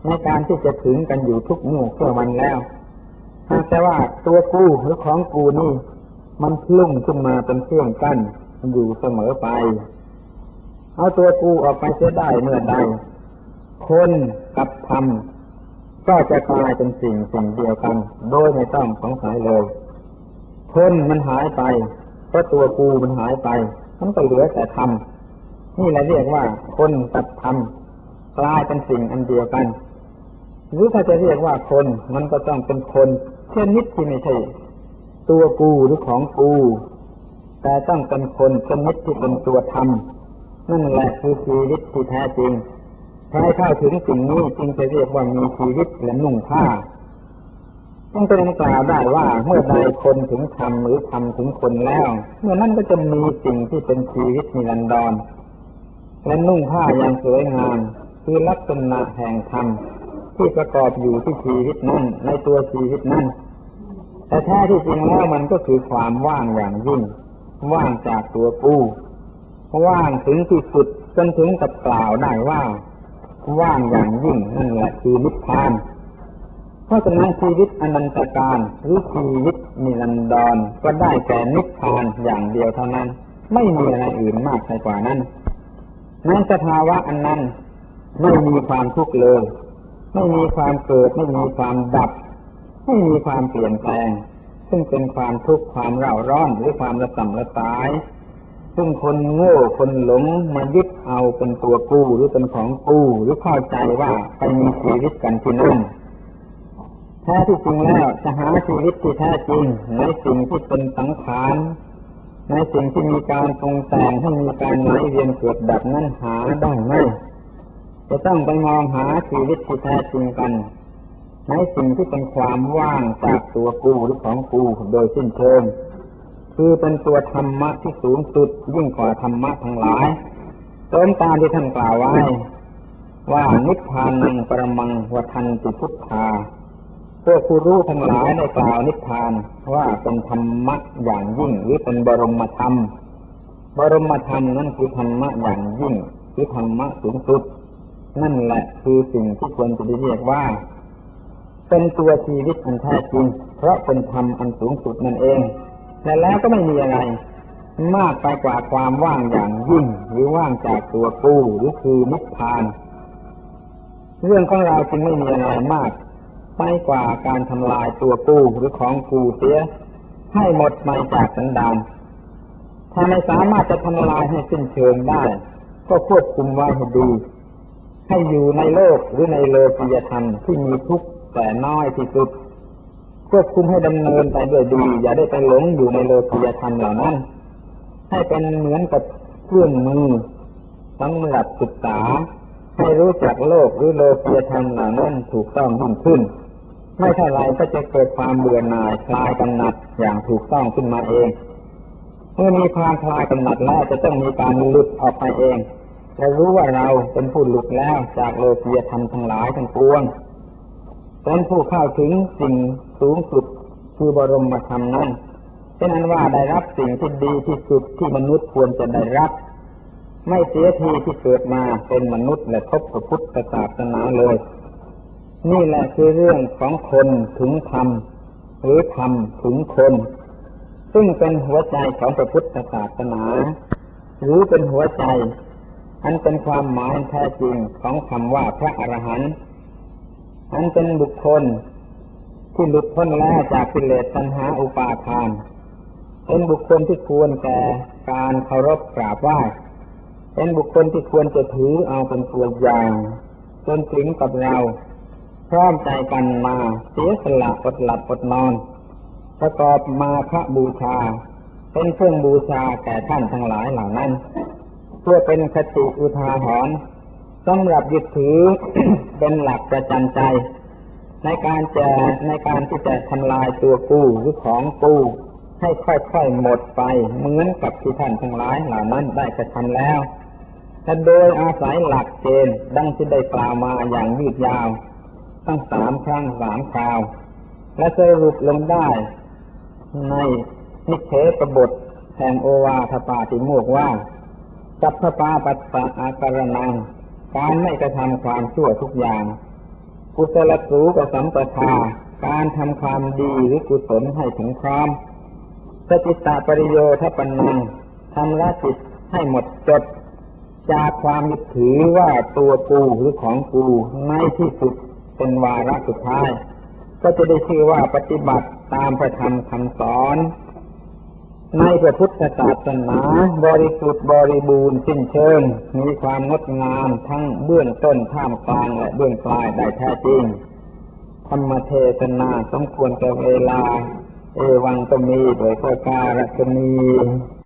ในการที่จะถึงกันอยู่ทุกเมื่อทั่ววันแล้วแต่ว่าตัวกูหรือของกูนี่มันพุ่งขึ้นมาเป็นเครื่องกั้นอยู่เสมอไปเอาตัวกูออกไปเสียได้เมื่อใดคนกับธรรมก็จะกลายเป็นสิ่งเดียวกันโดยไม่ต้องสงสัยเลยคนมันหายไปเพราะตัวกูมันหายไปมันก็เหลือแต่ธรรมนี่แหละเรียกว่าคนกับธรรมกลายเป็นสิ่งอันเดียวกันหรือถ้าจะเรียกว่าคนมันก็ต้องเป็นคนชนิดที่ไม่ใช่ตัวกูหรือของกูแต่ต้องเป็นคนชนิดที่เป็นตัวธรรมนั่นแหละคือชีวิตที่แท้จริงใครเข้าถึงสิ่งนี้จึงจะเรียกว่ามีชีวิตและนุ่งผ้าจึงเป็นกล่าวได้ว่าเมื่อใดคนถึงธรรมหรือธรรมถึงคนแล้วเมื่อนั้นก็จะมีสิ่งที่เป็นชีวิตนิรันดรและนุ่งผ้าอย่างสวยงามคือลักษณะแห่งธรรมที่ประกอบอยู่ที่ชีวิตนั้นในตัวชีวิตนั้นแต่แท้ที่จริงแล้วมันก็คือความว่างอย่างยิ่งว่างจากตัวกูว่างถึงที่สุดจนถึงกับกล่าวได้ว่าว่างอย่างยิ่งนั่นแหละคือนิพพานเพราะฉะนั้นชีวิตอนันตการหรือชีวิตนิรันดรก็ได้แก่นิพพานอย่างเดียวเท่านั้นไม่มีอะไรอื่นมากไปกว่านั้นในสภาวะอันนั้นไม่มีความทุกข์เลยไม่มีความเกิดไม่มีความดับไม่มีความเปลี่ยนแปลงซึ่งเป็นความทุกข์ความเร่าร้อนหรือความระส่ำระสายซึ่งคนโง่คนหลงมายึดเอาเป็นตัวกู้หรือเป็นของกู้หรือเข้าใจว่าไปมีชีวิตกันที่นั่นแท้ที่จริงแล้วจะหาชีวิตที่แท้จริงในสิ่งที่เป็นสังขารในสิ่งที่มีการปรุงแต่งให้มีการไหลเวียนเกิดดับนั้นหาได้ไหมจะต้องไปมองหาชีวิตที่แท้จริงกันในสิ่งที่เป็นความว่างจากตัวกูหรือของกูโดยสิ้นเชิงคือเป็นตัวธรรมะที่สูงสุดยิ่งกว่าธรรมะทั้งหลายตามตามที่ท่านกล่าวไว้ว่านิพพานังปรมังวทันติพุทธาพวกผู้รู้ทั้งหลายได้กล่าวนิพพานว่าเป็นธรรมะอย่างยิ่งหรือเป็นบรมธรรมบรมธรรมนั่นคือธรรมะอย่างยิ่งคือธรรมะสูงสุดนั่นแหละคือสิ่งที่ควรจะเรียกว่าเป็นตัวชีวิตอันแท้จริงเพราะเป็นธรรมอันสูงสุดนั่นเองและแล้วก็ไม่มีอะไรมากไปกว่าความว่างอย่างยิ่งหรือว่างจากตัวกูหรือคือนิพพานเรื่องของเราจึงไม่มีอะไรมากไปกว่าการทำลายตัวกูหรือของกูเสียให้หมดไปจากสันดานถ้าไม่สามารถจะทำลายให้สิ้นเชิงได้ก็ควบคุมไว้ให้ดีให้อยู่ในโลกหรือในโลกียธรรมที่มีทุกข์แต่น้อยที่สุดควบคุมให้ดำเนินไปด้วยดีอย่าได้ไปหลงอยู่ในโลกียธรรมเหล่านั้นให้เป็นเหมือนกับเครื่องมือสำหรับศึกษาให้รู้จักโลกหรือโลกียธรรมเหล่านั้นถูกต้องยิ่งขึ้นไม่เท่าไรก็จะเกิดความเบื่อหน่ายคลายกำหนัดอย่างถูกต้องขึ้นมาเองเมื่อมีความคลายกำหนัดแล้วจะต้องมีการหลุดออกไปเองและรู้ว่าเราเป็นผู้หลุดแล้วจากโลกียธรรมทั้งหลายทั้งปวงเป็นผู้เข้าถึงสิ่งสูงสุดคือบรมธรรมนั้นฉะนั้นว่าได้รับสิ่งที่ดีที่สุดที่มนุษย์ควรจะได้รับไม่เสียทีที่เกิดมาเป็นมนุษย์และพบพระพุทธศาสนาเลยนี่แหละคือเรื่องของคนถึงธรรมหรือธรรมถึงคนซึ่งเป็นหัวใจของพระพุทธศาสนาหรือเป็นหัวใจอันเป็นความหมายแท้จริงของคำว่าพระอรหันต์อันเป็นบุคคลที่หลุดพ้นแล้วจากกิเลสตัณหาอุปาทานเป็นบุคคลที่ควรแก่การเคารพกราบไหว้เป็นบุคคลที่ควรจะถือเอาเป็นตัวอย่างจนถึงกับเราพร้อมใจกันมาเสียสละอดหลับอดนอนประกอบมาฆบูชาเป็นเครื่องบูชาแก่ท่านทั้งหลายเหล่านั้นเพื่อเป็นคติอุทาหรณ์สำหรับยึดถือ เป็นหลักประจำใจในการที่จะทำลายตัวกู้หรือของกู้ให้ค่อยๆหมดไปเหมือนกับที่ท่านทั้งหลายเหล่านั้นได้กระทำแล้วและโดยอาศัยหลักเกณฑ์ดังที่ได้กล่าวมาอย่างยืดยาวทั้ง3 ครั้ง 3 คราวและสรุปลงได้ในนิเทศบทแห่งโอวาทปาติโมกข์ว่าสัพพปาปัสสะอาการนังการไม่กระทำความชั่วทุกอย่างกุศลสูปสัมปทาการทำความดีหรือกุศลให้ถึงพร้อมสจิตตปริโยทปนังทำละจิตให้หมดจดจากความยึดถือว่าตัวกูหรือของกูในที่สุดเป็นวาระสุดท้ายก็จะได้ชื่อว่าปฏิบัติตามพระธรรมคำสอนในพระพุทธศาสนาบริสุทธิ์บริบูรณ์สิ้นเชิงมีความงดงามทั้งเบื้องต้นท่ามกลางและเบื้องปลายได้แท้จริงธรรมเทศนาสมควรแก่เวลาเอวังก็มีโดยประการฉนี้